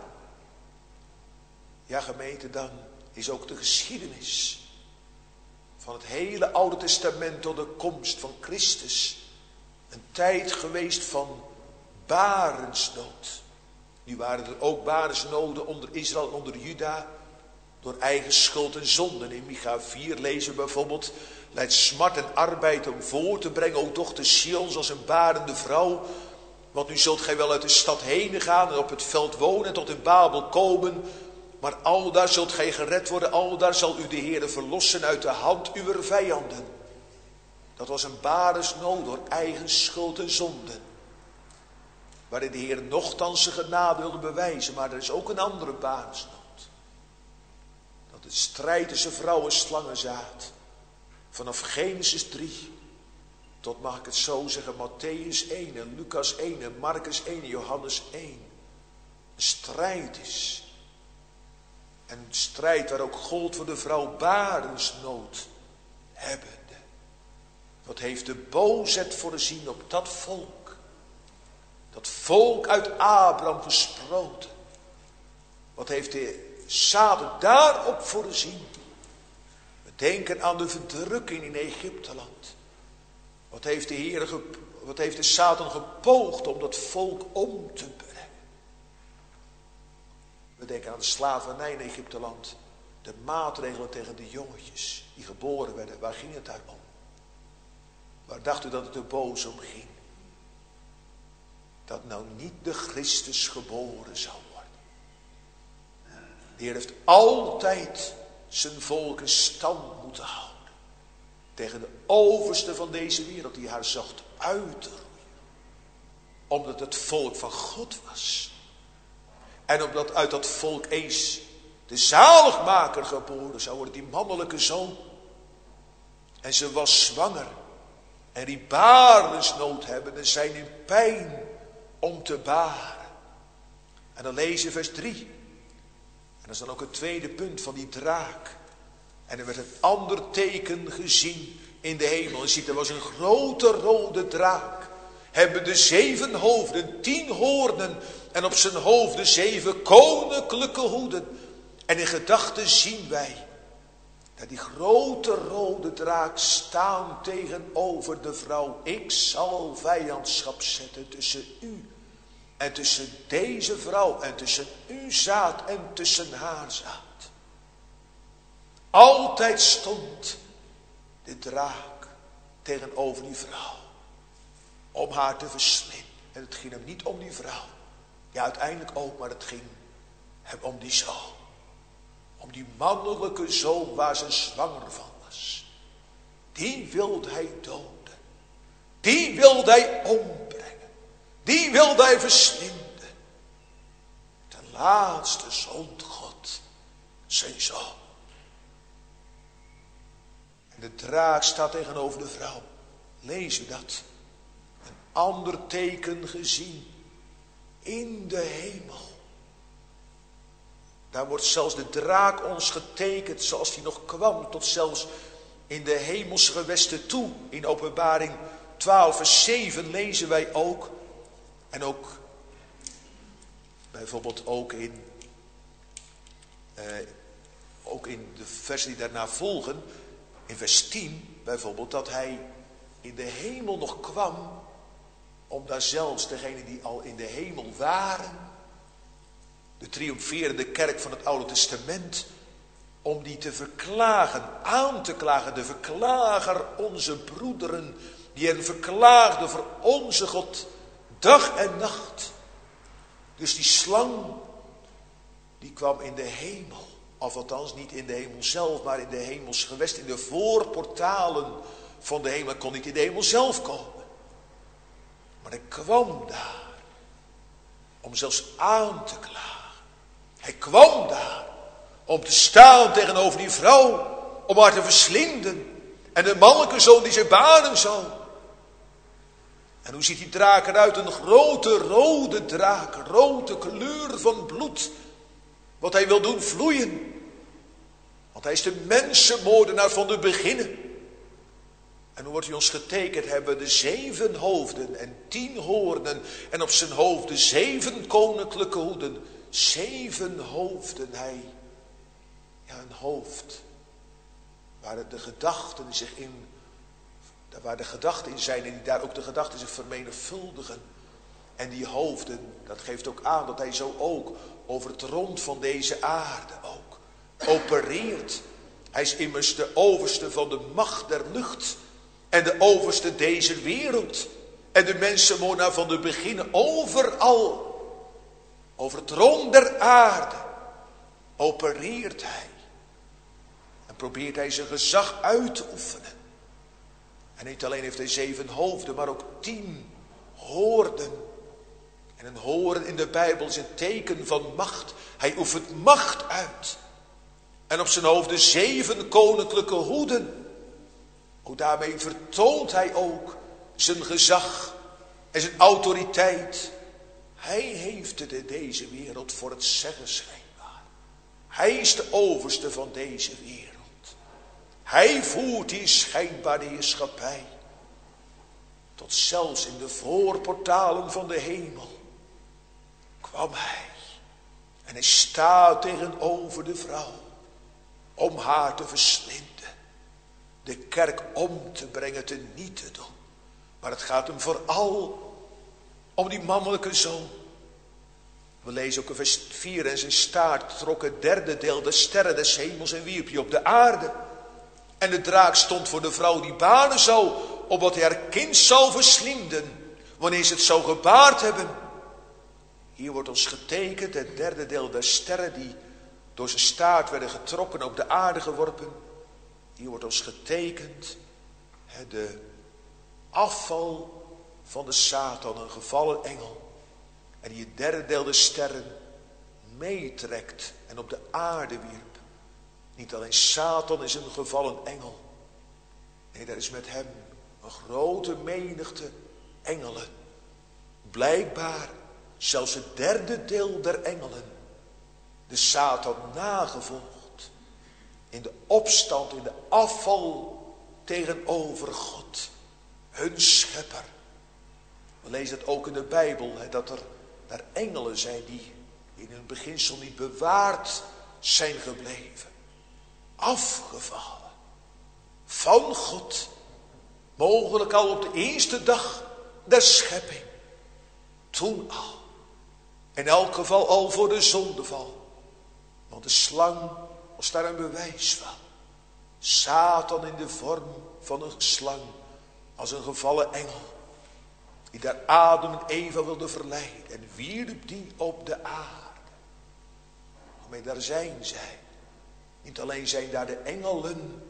B: Ja gemeente, dan is ook de geschiedenis. Van het hele Oude Testament tot de komst van Christus. Een tijd geweest van barensnood. Nu waren er ook barensnoden onder Israël en onder Juda. Door eigen schuld en zonden. In Micha 4 lezen we bijvoorbeeld. Leidt smart en arbeid om voor te brengen. O dochter Sions als een barende vrouw. Want nu zult gij wel uit de stad heen gaan. En op het veld wonen en tot in Babel komen. Maar aldaar zult gij gered worden. Aldaar zal u de Heere verlossen uit de hand uwer vijanden. Dat was een barensnood door eigen schuld en zonden. Waarin de Heer nochtans zijn genade wilde bewijzen. Maar er is ook een andere barensnood. Dat het strijd tussen vrouw en slangenzaad. Vanaf Genesis 3. Tot, mag ik het zo zeggen, Mattheüs 1 en Lucas 1 en Marcus 1 en Johannes 1. Een strijd is. En een strijd waar ook gold voor de vrouw barensnood hebbende. Wat heeft de boosheid voorzien op dat volk. Dat volk uit Abraham gesproten. Wat heeft de Satan daarop voorzien. We denken aan de verdrukking in Egypteland. Wat heeft de Satan gepoogd om dat volk om te brengen. We denken aan de slavernij in Egypteland. De maatregelen tegen de jongetjes die geboren werden. Waar ging het daar om? Waar dacht u dat het er boos om ging? Dat nou niet de Christus geboren zou worden. De Heer heeft altijd zijn volk in stand moeten houden. Tegen de overste van deze wereld die haar zocht uit te roeien. Omdat het volk van God was. En omdat uit dat volk eens de zaligmaker geboren zou worden, die mannelijke zoon. En ze was zwanger. En die barensnood hebben en zijn in pijn om te baren. En dan lees je vers 3. En dat is dan ook het tweede punt van die draak. En er werd een ander teken gezien in de hemel. En ziet, er was een grote rode draak. Hebben de 7 hoofden, 10 hoornen. En op zijn hoofden 7 koninklijke hoeden. En in gedachten zien wij dat die grote rode draak staan tegenover de vrouw. Ik zal vijandschap zetten tussen u en tussen deze vrouw en tussen uw zaad en tussen haar zaad. Altijd stond de draak tegenover die vrouw om haar te verslinden. En het ging hem niet om die vrouw. Ja, uiteindelijk ook, maar het ging hem om die zoon. Om die mannelijke zoon waar ze zwanger van was. Die wilde hij doden. Die wilde hij ombrengen. Die wilde hij verslinden. Ten laatste zond God zijn zoon. En de draak staat tegenover de vrouw. Lees u dat? Een ander teken gezien in de hemel. Daar wordt zelfs de draak ons getekend zoals die nog kwam tot zelfs in de hemelse gewesten toe. In Openbaring 12 vers 7 lezen wij ook. En ook bijvoorbeeld ook in de versen die daarna volgen. In vers 10 bijvoorbeeld dat hij in de hemel nog kwam. Om daar zelfs degenen die al in de hemel waren. De triomferende kerk van het Oude Testament. Om die te verklagen, aan te klagen. De verklager, onze broederen. Die hen verklaagden voor onze God. Dag en nacht. Dus die slang. Die kwam in de hemel. Of althans niet in de hemel zelf. Maar in de hemels gewest. In de voorportalen van de hemel. Hij kon niet in de hemel zelf komen. Maar hij kwam daar. Om zelfs aan te klagen. Hij kwam daar om te staan tegenover die vrouw, om haar te verslinden. En de mannelijke zoon die zij baren zou. En hoe ziet die draak eruit? Een grote rode draak, rode kleur van bloed. Wat hij wil doen vloeien. Want hij is de mensenmoordenaar van de beginnen. En hoe wordt hij ons getekend? Hebben de 7 hoofden en 10 hoornen. En op zijn hoofden 7 koninklijke hoeden. 7 hoofden hij. Ja, een hoofd. Waar de gedachten zich in. Waar de gedachten in zijn. En die daar ook de gedachten zich vermenigvuldigen. En die hoofden. Dat geeft ook aan dat hij zo ook. Over het rond van deze aarde ook. Opereert. Hij is immers de overste van de macht der lucht. En de overste deze wereld. En de mensenmoordenaar van de beginnen. Overal. Over het rond der aarde. Opereert hij. En probeert hij zijn gezag uit te oefenen. En niet alleen heeft hij 7 hoofden. Maar ook 10 hoornen. En een hoorn in de Bijbel is een teken van macht. Hij oefent macht uit. En op zijn hoofden 7 koninklijke hoeden. Ook daarmee vertoont hij ook zijn gezag en zijn autoriteit. Hij heeft het in deze wereld voor het zeggen schijnbaar. Hij is de overste van deze wereld. Hij voert die schijnbaar de heerschappij. Tot zelfs in de voorportalen van de hemel kwam hij. En hij staat tegenover de vrouw om haar te verslinden. De kerk om te brengen, te niet te doen. Maar het gaat hem vooral om die mannelijke zoon. We lezen ook in vers 4. En zijn staart trok het 3e deel der sterren des hemels en wierp je op de aarde. En de draak stond voor de vrouw die baren zou, opdat hij haar kind zou verslinden, wanneer ze het zou gebaard hebben. Hier wordt ons getekend het 3e deel der sterren die door zijn staart werden getrokken op de aarde geworpen. Hier wordt ons getekend de afval van de Satan, een gevallen engel. En die het derde deel der sterren meetrekt en op de aarde wierp. Niet alleen Satan is een gevallen engel. Nee, daar is met hem een grote menigte engelen. Blijkbaar zelfs het derde deel der engelen de Satan nagevolgd. In de opstand, in de afval tegenover God. Hun schepper. We lezen het ook in de Bijbel. Dat er daar engelen zijn die in hun beginsel niet bewaard zijn gebleven. Afgevallen. Van God. Mogelijk al op de eerste dag der schepping. Toen al. In elk geval al voor de zondeval. Want de slang was daar een bewijs van. Satan in de vorm van een slang. Als een gevallen engel. Die daar Adam en Eva wilde verleiden. En wierp die op de aarde. Maar daar zijn zij. Niet alleen zijn daar de engelen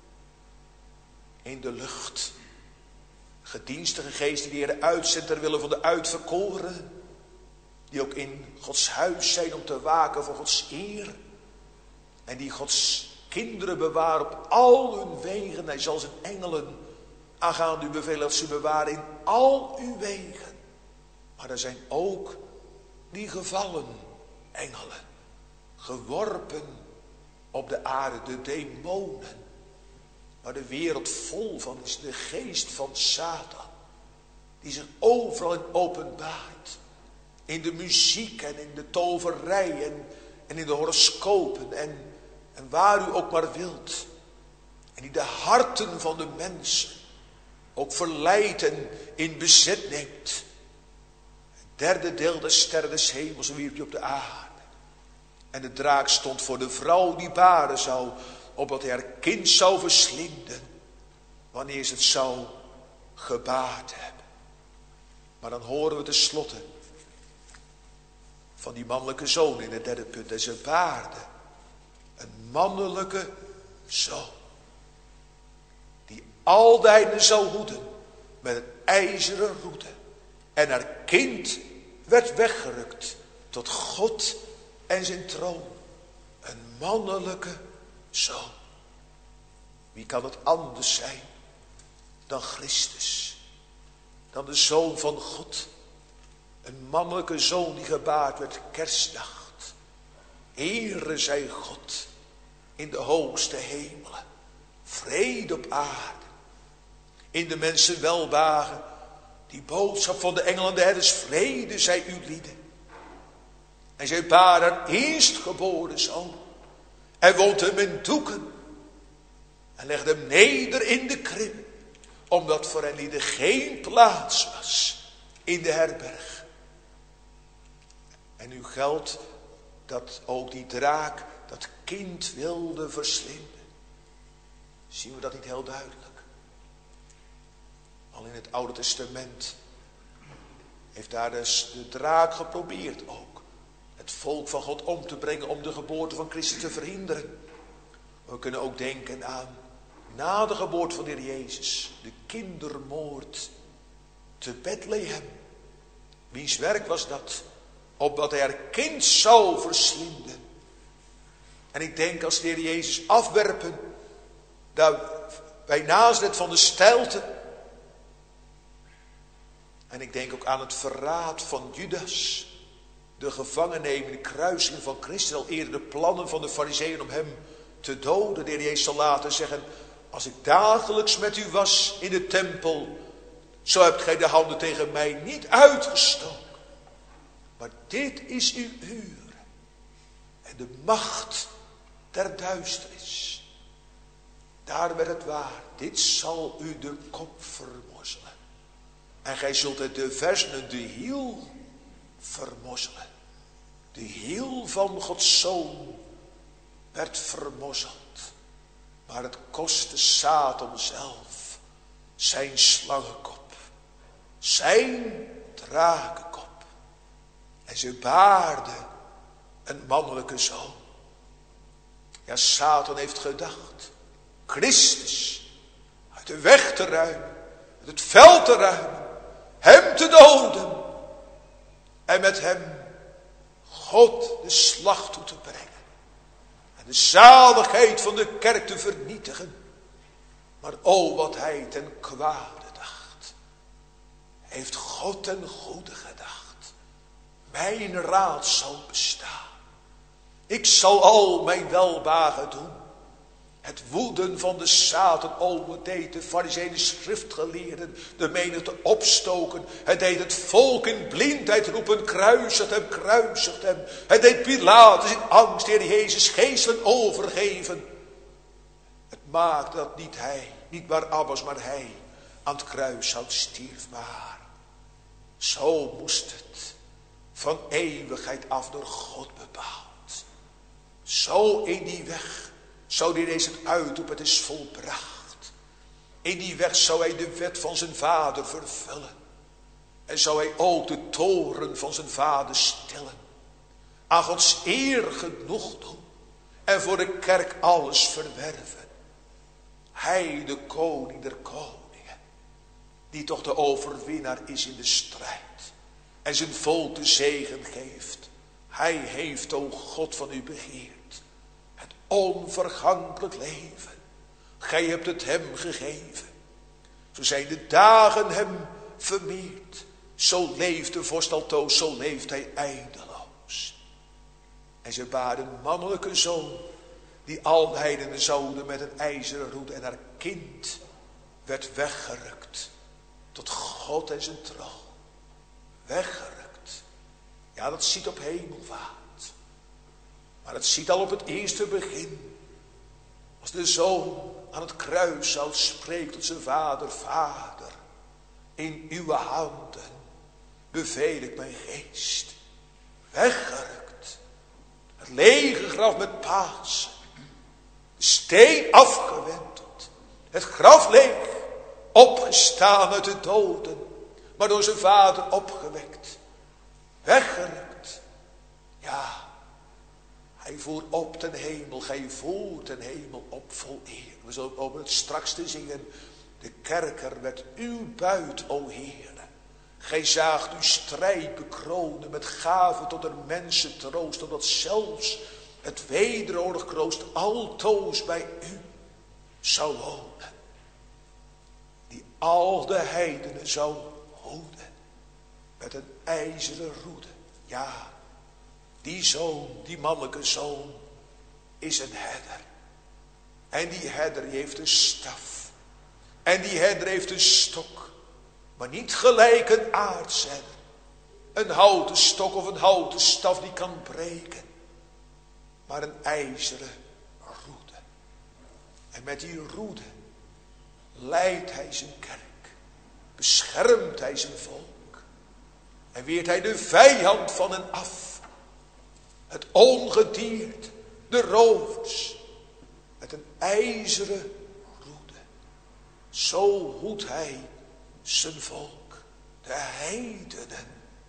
B: in de lucht. Gedienstige geesten die de Heer uitzendt ter wille van de uitverkoren. Die ook in Gods huis zijn om te waken voor Gods eer. En die Gods kinderen bewaren op al hun wegen. Hij zal zijn engelen aangaande u bevelen dat ze bewaren in al uw wegen. Maar er zijn ook die gevallen engelen. Geworpen op de aarde, de demonen. Waar de wereld vol van is, de geest van Satan. Die zich overal in openbaart. In de muziek en in de toverij en in de horoscopen en waar u ook maar wilt. En die de harten van de mensen ook verleidt en in bezit neemt. Het derde deel des sterren des hemels wierp hij op de aarde. En de draak stond voor de vrouw die baren zou, opdat hij haar kind zou verslinden, wanneer ze het zou gebaard hebben. Maar dan horen we tenslotte van die mannelijke zoon in het derde punt. En ze baarde een mannelijke zoon. Die al de heidenen zou hoeden met een ijzeren roede. En haar kind werd weggerukt tot God en zijn troon. Een mannelijke zoon. Wie kan het anders zijn dan Christus? Dan de Zoon van God. Een mannelijke zoon die gebaard werd kerstnacht. Ere zij God in de hoogste hemelen. Vrede op aarde. In de mensen welbehagen. Die boodschap van de engelen en de herders. Vrede zij uw lieden. En zij baarde haar eerstgeboren zoon. En wond hem in doeken. En legde hem neder in de krib. Omdat voor hen lieden geen plaats was in de herberg. En nu geldt dat ook die draak dat kind wilde verslinden. Zien we dat niet heel duidelijk? Al in het Oude Testament heeft daar dus de draak geprobeerd ook het volk van God om te brengen om de geboorte van Christus te verhinderen. We kunnen ook denken aan na de geboorte van de Heer Jezus, de kindermoord te Bethlehem. Wiens werk was dat? Opdat hij haar kind zou verslinden. En ik denk als de Heer Jezus afwerpen, daar bij Nazareth van de steilte. En ik denk ook aan het verraad van Judas. De gevangenneming, de kruising van Christus. Al eerder de plannen van de Farizeeën om hem te doden. De Heer Jezus zal laten zeggen: als ik dagelijks met u was in de tempel, zo hebt gij de handen tegen mij niet uitgestoken. Maar dit is uw uur. En de macht der duisternis. Daar werd het waar. Dit zal u de kop vermorzelen. En gij zult het de versenen, de hiel vermorzelen. De hiel van Gods Zoon werd vermorzeld. Maar het kostte Satan zelf zijn slangenkop. Zijn drakenkop. En ze baarde een mannelijke zoon. Ja, Satan heeft gedacht Christus uit de weg te ruimen. Uit het veld te ruimen. hem te doden en met hem God de slag toe te brengen. En de zaligheid van de kerk te vernietigen. Maar o, wat hij ten kwade dacht, heeft God ten goede gedacht. Mijn raad zal bestaan. Ik zal al mijn welwagen doen. Het woeden van de Satan, o, het deed de Farizeeën, schriftgeleerden, de menigte opstoken. Het deed het volk in blindheid roepen, kruisigt hem, kruisigt hem. Het deed Pilatus in angst, Heer Jezus, geestelen overgeven. Het maakte dat niet hij, niet Barabbas, maar hij aan het kruishout stierf. Maar zo moest het van eeuwigheid af door God bepaald. Zo in die weg zou hij deze het uitroepen, het is volbracht. In die weg zou hij de wet van zijn vader vervullen. En zou hij ook de toren van zijn vader stillen. Aan Gods eer genoeg doen. En voor de kerk alles verwerven. Hij, de koning der koningen. Die toch de overwinnaar is in de strijd. En zijn volk de zegen geeft. Hij heeft, o God, van u begeerd. Het onvergankelijk leven. Gij hebt het hem gegeven. Zo zijn de dagen hem vermeerd. Zo leeft de vorst altoos, zo leeft hij eindeloos. En ze baarden een mannelijke zoon, die al heidenen zouden met een ijzeren roede. En haar kind werd weggerukt tot God en zijn troon. Weggerukt. Ja, dat ziet op hemelvaart. Maar het ziet al op het eerste begin. Als de zoon aan het kruishout spreekt tot zijn vader. Vader, in uw handen beveel ik mijn geest. Weggerukt. Het lege graf met Pasen. De steen afgewenteld. Het graf leeg. Opgestaan uit de doden. Maar door zijn vader opgewekt. Weggerukt. Ja. Hij voert op ten hemel. Gij voert ten hemel op vol eer. We zullen over het straks te zingen. De kerker werd uw buit, o Heer. Gij zaagt uw strijd bekronen met gaven tot er mensen troost. Omdat zelfs het wederoorlog kroost altoos bij u zou wonen. Die al de heidenen zou hoeden. Met een ijzeren roede. Ja, die zoon, die mannelijke zoon, is een herder. En die herder die heeft een staf. En die herder heeft een stok. Maar niet gelijk een aardserder. Een houten stok of een houten staf die kan breken. Maar een ijzeren roede. En met die roede leidt hij zijn kerk. Beschermt hij zijn volk. En weert hij de vijand van hen af. Het ongedierte, de rovers. Met een ijzeren roede. Zo hoedt hij zijn volk. De heidenen.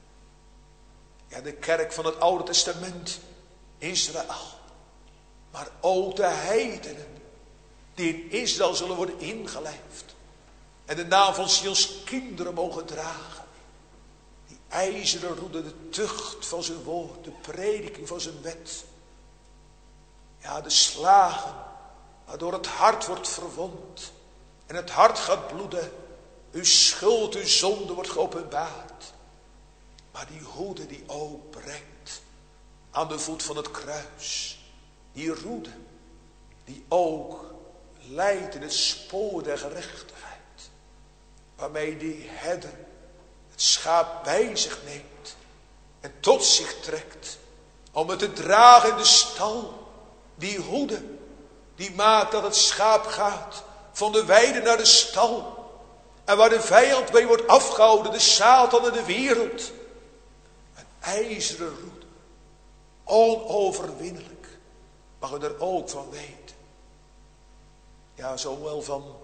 B: Ja, de kerk van het Oude Testament. Israël. Maar ook de heidenen. Die in Israël zullen worden ingelijfd. En de naam van Zions kinderen mogen dragen. Die ijzeren roede, de tucht van zijn woord. De prediking van zijn wet. Ja, de slagen. Waardoor het hart wordt verwond. En het hart gaat bloeden. Uw schuld, uw zonde wordt geopenbaard. Maar die hoede die ook brengt aan de voet van het kruis. Die roede die ook leidt in het spoor der gerechtigheid. Waarmee die herder het schaap bij zich neemt. En tot zich trekt. Om het te dragen in de stal. Die hoede die maakt dat het schaap gaat van de weide naar de stal. En waar de vijand mee wordt afgehouden, de Satan en de wereld. Een ijzeren roede. Onoverwinnelijk. Mag u er ook van weten. Ja, zowel van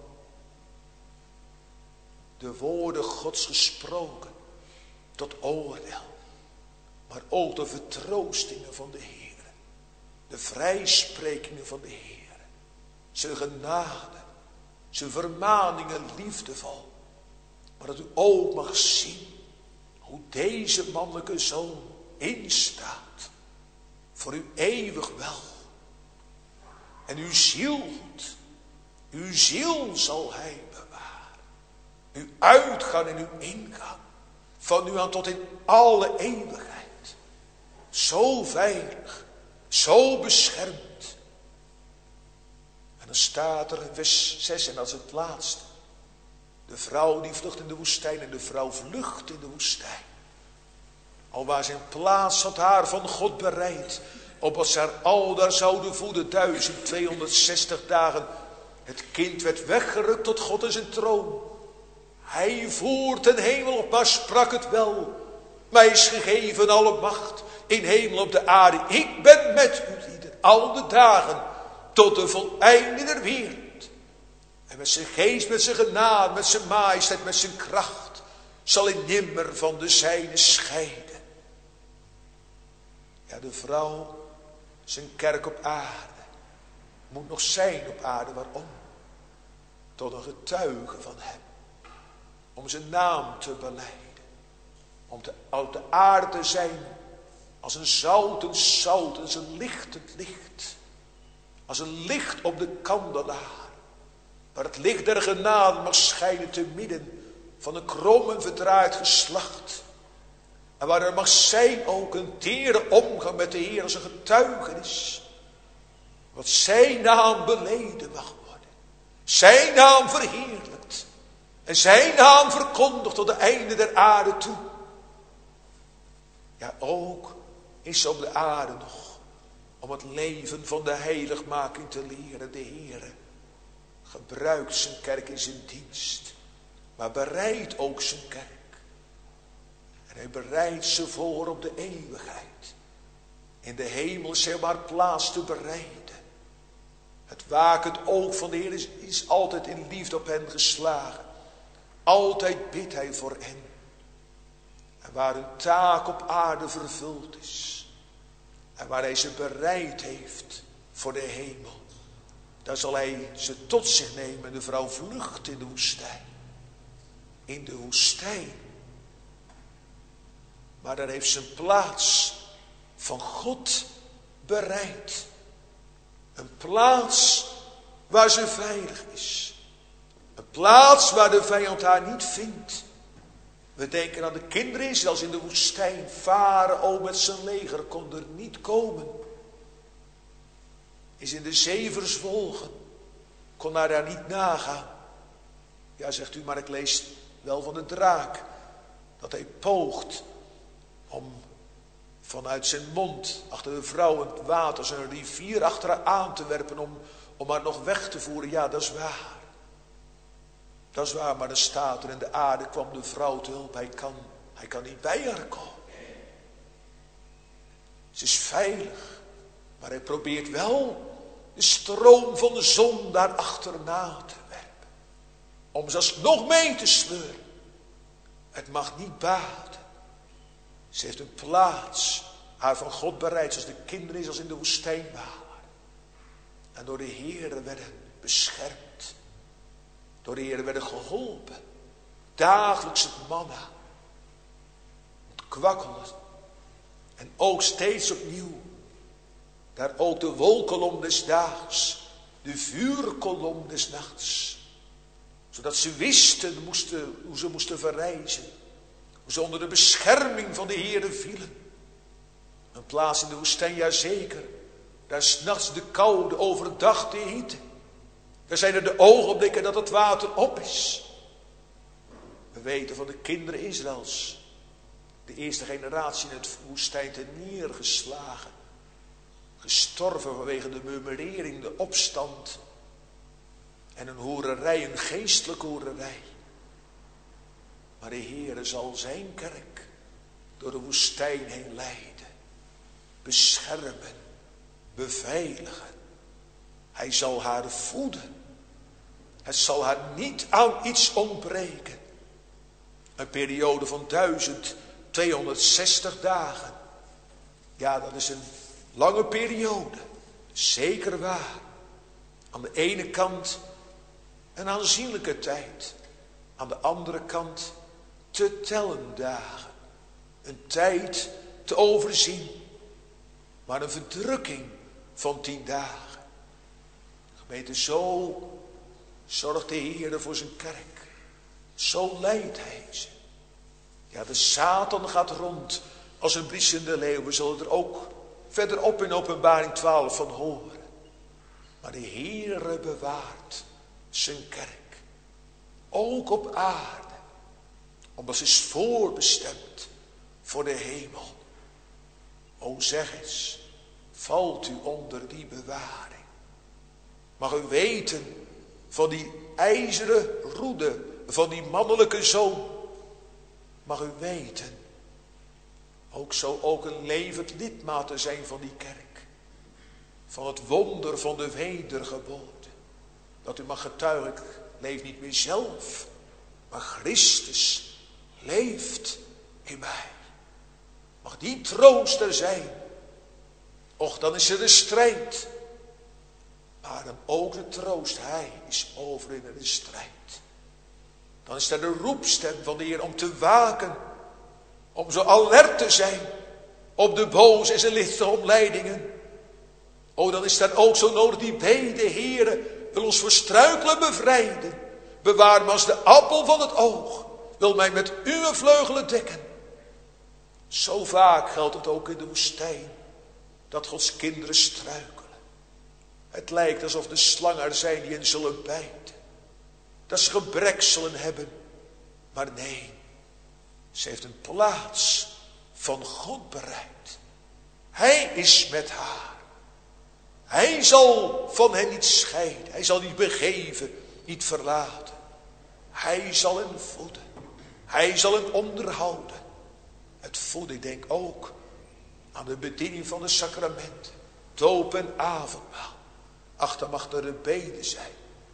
B: de woorden Gods gesproken tot oordeel. Maar ook de vertroostingen van de Heer. De vrijsprekingen van de Heer. Zijn genade. Zijn vermaningen liefdevol. Maar dat u ook mag zien hoe deze mannelijke zoon instaat voor uw eeuwig wel. En uw ziel zal hij bewaren. Uw uitgaan en uw ingang. Van nu aan tot in alle eeuwigheid. Zo veilig. Zo beschermd. En dan staat er in vers 6 en dat is het laatste. De vrouw die vlucht in de woestijn en de vrouw vlucht in de woestijn. Alwaar zijn plaats had haar van God bereid. Opdat ze haar aldaar zouden voeden 1260 dagen. Het kind werd weggerukt tot God in zijn troon. Hij voert ten hemel op, maar sprak het wel. Mij is gegeven alle macht in hemel op de aarde. Ik ben met u ieder, al de dagen, tot de voleinding der wereld. En met zijn geest, met zijn genade, met zijn majesteit, met zijn kracht, zal hij nimmer van de zijne scheiden. Ja, de vrouw, zijn kerk op aarde, moet nog zijn op aarde. Waarom? Tot een getuige van hem. Om zijn naam te belijden. Om op de aarde te zijn als een zoutend zout, als een lichtend licht. Als een licht op de kandelaar. Waar het licht der genade mag schijnen te midden van een krom en verdraaid geslacht. En waar er mag zijn ook een tere omgang met de Heer als een getuigenis. Wat zijn naam beleden mag worden. Zijn naam verheerlijkt. En zijn naam verkondigt tot de einde der aarde toe. Ja, ook is op de aarde nog om het leven van de heiligmaking te leren. De Heer gebruikt zijn kerk in zijn dienst. Maar bereidt ook zijn kerk. En hij bereidt ze voor op de eeuwigheid. In de hemel is hem haar plaats te bereiden. Het wakend oog van de Heer is altijd in liefde op hen geslagen. Altijd bidt hij voor hen. En waar hun taak op aarde vervuld is. En waar hij ze bereid heeft voor de hemel. Daar zal hij ze tot zich nemen. En de vrouw vlucht in de woestijn. In de woestijn. Maar daar heeft ze een plaats van God bereid. Een plaats waar ze veilig is. Een plaats waar de vijand haar niet vindt. We denken aan de kinderen Israëls in de woestijn. Farao met zijn leger kon er niet komen. Is in de zee verzwolgen. Kon haar daar niet nagaan. Ja, zegt u, maar ik lees wel van de draak. Dat hij poogt om vanuit zijn mond achter de vrouw het water zijn rivier achter haar aan te werpen om haar nog weg te voeren. Ja, dat is waar. Dat is waar, maar dan staat er in de aarde kwam de vrouw te hulp. Hij kan niet bij haar komen. Ze is veilig, maar hij probeert wel de stroom van de zon daar achterna te werpen. Om ze alsnog mee te sleuren. Het mag niet baten. Ze heeft een plaats, haar van God bereid, zoals de kinderen is als in de woestijn waren. En door de Heere werden beschermd. Door de Heere werden geholpen. Dagelijks het manna. Het kwakkelde. En ook steeds opnieuw. Daar ook de wolkolom des daags. De vuurkolom des nachts. Zodat ze wisten hoe ze moesten verrijzen. Hoe ze onder de bescherming van de Heere vielen. Een plaats in de woestijn, ja zeker. Daar 's nachts de koude, overdag de hitte. Daar zijn er de ogenblikken dat het water op is. We weten van de kinderen Israëls. De eerste generatie in het woestijn ten neergeslagen. Gestorven vanwege de murmurering, de opstand. En een hoererij, een geestelijke hoererij. Maar de Heere zal zijn kerk door de woestijn heen leiden. Beschermen, beveiligen. Hij zal haar voeden. Het zal haar niet aan iets ontbreken. Een periode van 1260 dagen. Ja, dat is een lange periode. Zeker waar. Aan de ene kant een aanzienlijke tijd. Aan de andere kant te tellen dagen. Een tijd te overzien. Maar een verdrukking van 10 dagen. Gemeente, zo zorgt de Heer voor zijn kerk. Zo leidt hij ze. Ja, de Satan gaat rond als een briesende leeuw. We zullen er ook verderop in Openbaring 12 van horen. Maar de Heere bewaart zijn kerk. Ook op aarde. Omdat ze is voorbestemd voor de hemel. O zeg eens, valt u onder die bewaring? Mag u weten van die ijzeren roede, van die mannelijke zoon. Mag u weten, ook een levend lidmaat te zijn van die kerk. Van het wonder van de wedergeboorte. Dat u mag getuigen, ik leef niet meer zelf, maar Christus leeft in mij. Mag die trooster zijn. Och, dan is er de strijd. Maar dan ook de troost, hij is over in de strijd. Dan is er de roepstem van de Heer om te waken. Om zo alert te zijn op de boze en zijn lichte omleidingen. O, dan is dan ook zo nodig die bede, Heere, wil ons voor struikelen bevrijden. Bewaar me als de appel van het oog. Wil mij met uw vleugelen dekken. Zo vaak geldt het ook in de woestijn. Dat Gods kinderen struikelen. Het lijkt alsof de slangen er zijn die hen zullen bijten. Dat ze gebrekselen hebben. Maar nee. Ze heeft een plaats van God bereid. Hij is met haar. Hij zal van hen niet scheiden. Hij zal niet begeven, niet verlaten. Hij zal hen voeden. Hij zal hen onderhouden. Het voeden, ik denk ook aan de bediening van de sacramenten. Doop en avondmaal. Ach, dan mag er een bede zijn.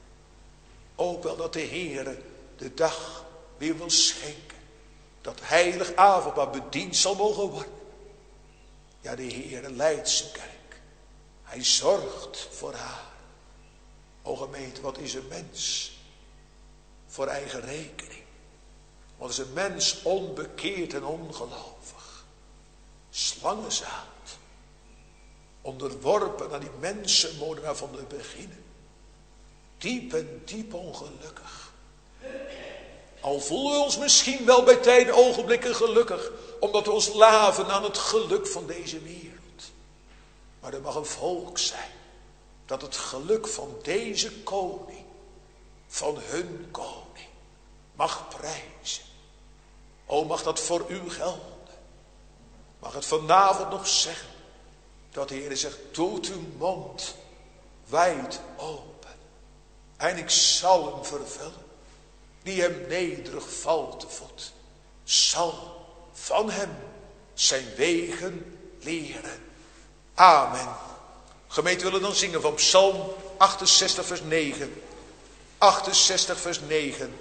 B: Ook wel dat de Heere de dag weer wil schenken. Dat heilig avondmaal bediend zal mogen worden. Ja, de Heere leidt zijn kerk. Hij zorgt voor haar. O gemeente, wat is een mens? Voor eigen rekening. Wat is een mens onbekeerd en ongelovig? Slangenzaad. Onderworpen aan die mensenmoordenaar van de beginnen. Diep en diep ongelukkig. Al voelen we ons misschien wel bij tijden ogenblikken gelukkig. Omdat we ons laven aan het geluk van deze wereld. Maar er mag een volk zijn. Dat het geluk van deze koning. Van hun koning. Mag prijzen. O, mag dat voor u gelden. Mag het vanavond nog zeggen. Dat de Heer zegt, doet uw mond wijd open. En ik zal hem vervullen. Die hem nederig valt te voet. Zal van hem zijn wegen leren. Amen. Gemeente, willen dan zingen van Psalm 68 vers 9. 68 vers 9.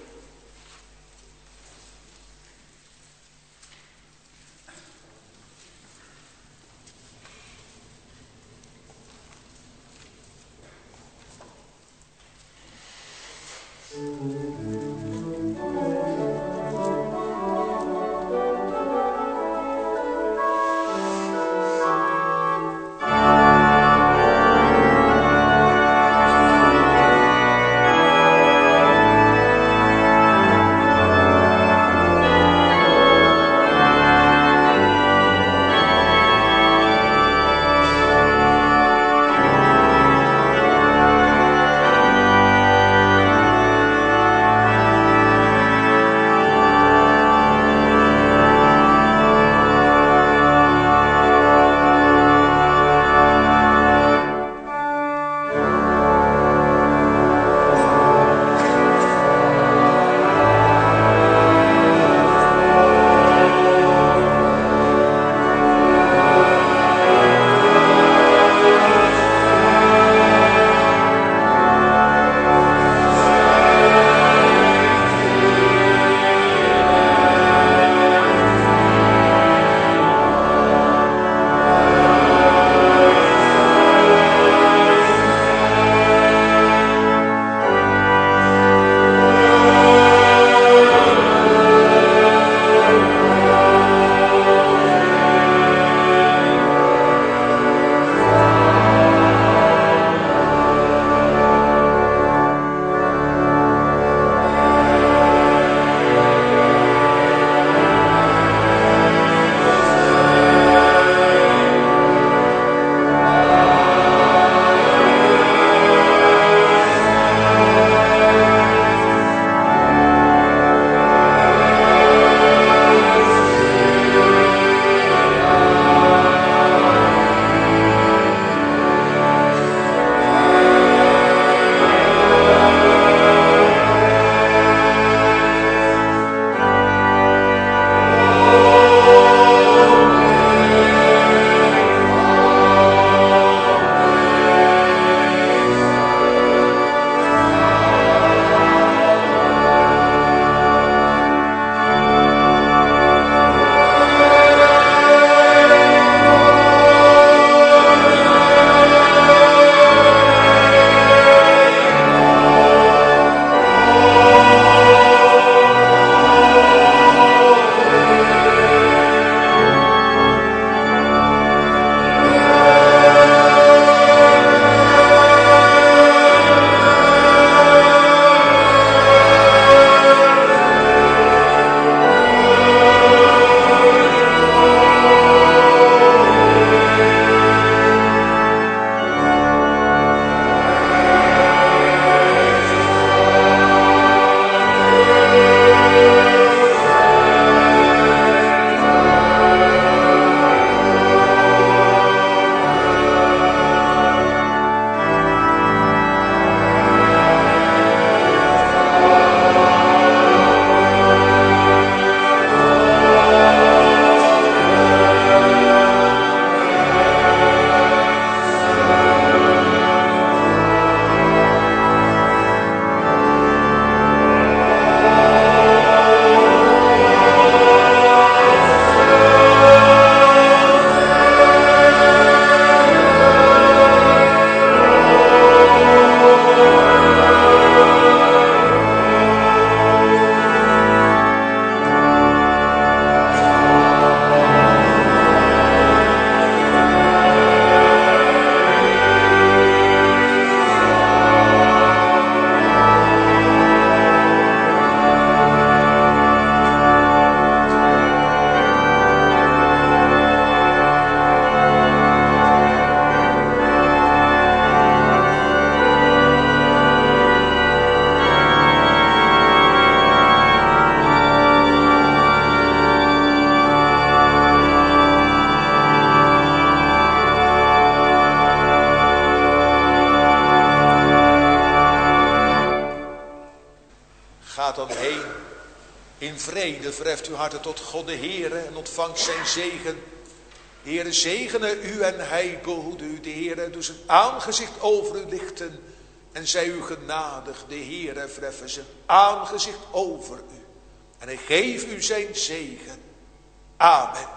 B: gaat dan heen. In vrede verheft uw harten tot God de Heere en ontvangt zijn zegen. De Heere zegene u en hij behoede u. De Heere doet zijn aangezicht over u lichten en zij u genadig. De Heere verheffen zijn aangezicht over u en hij geeft u zijn zegen. Amen.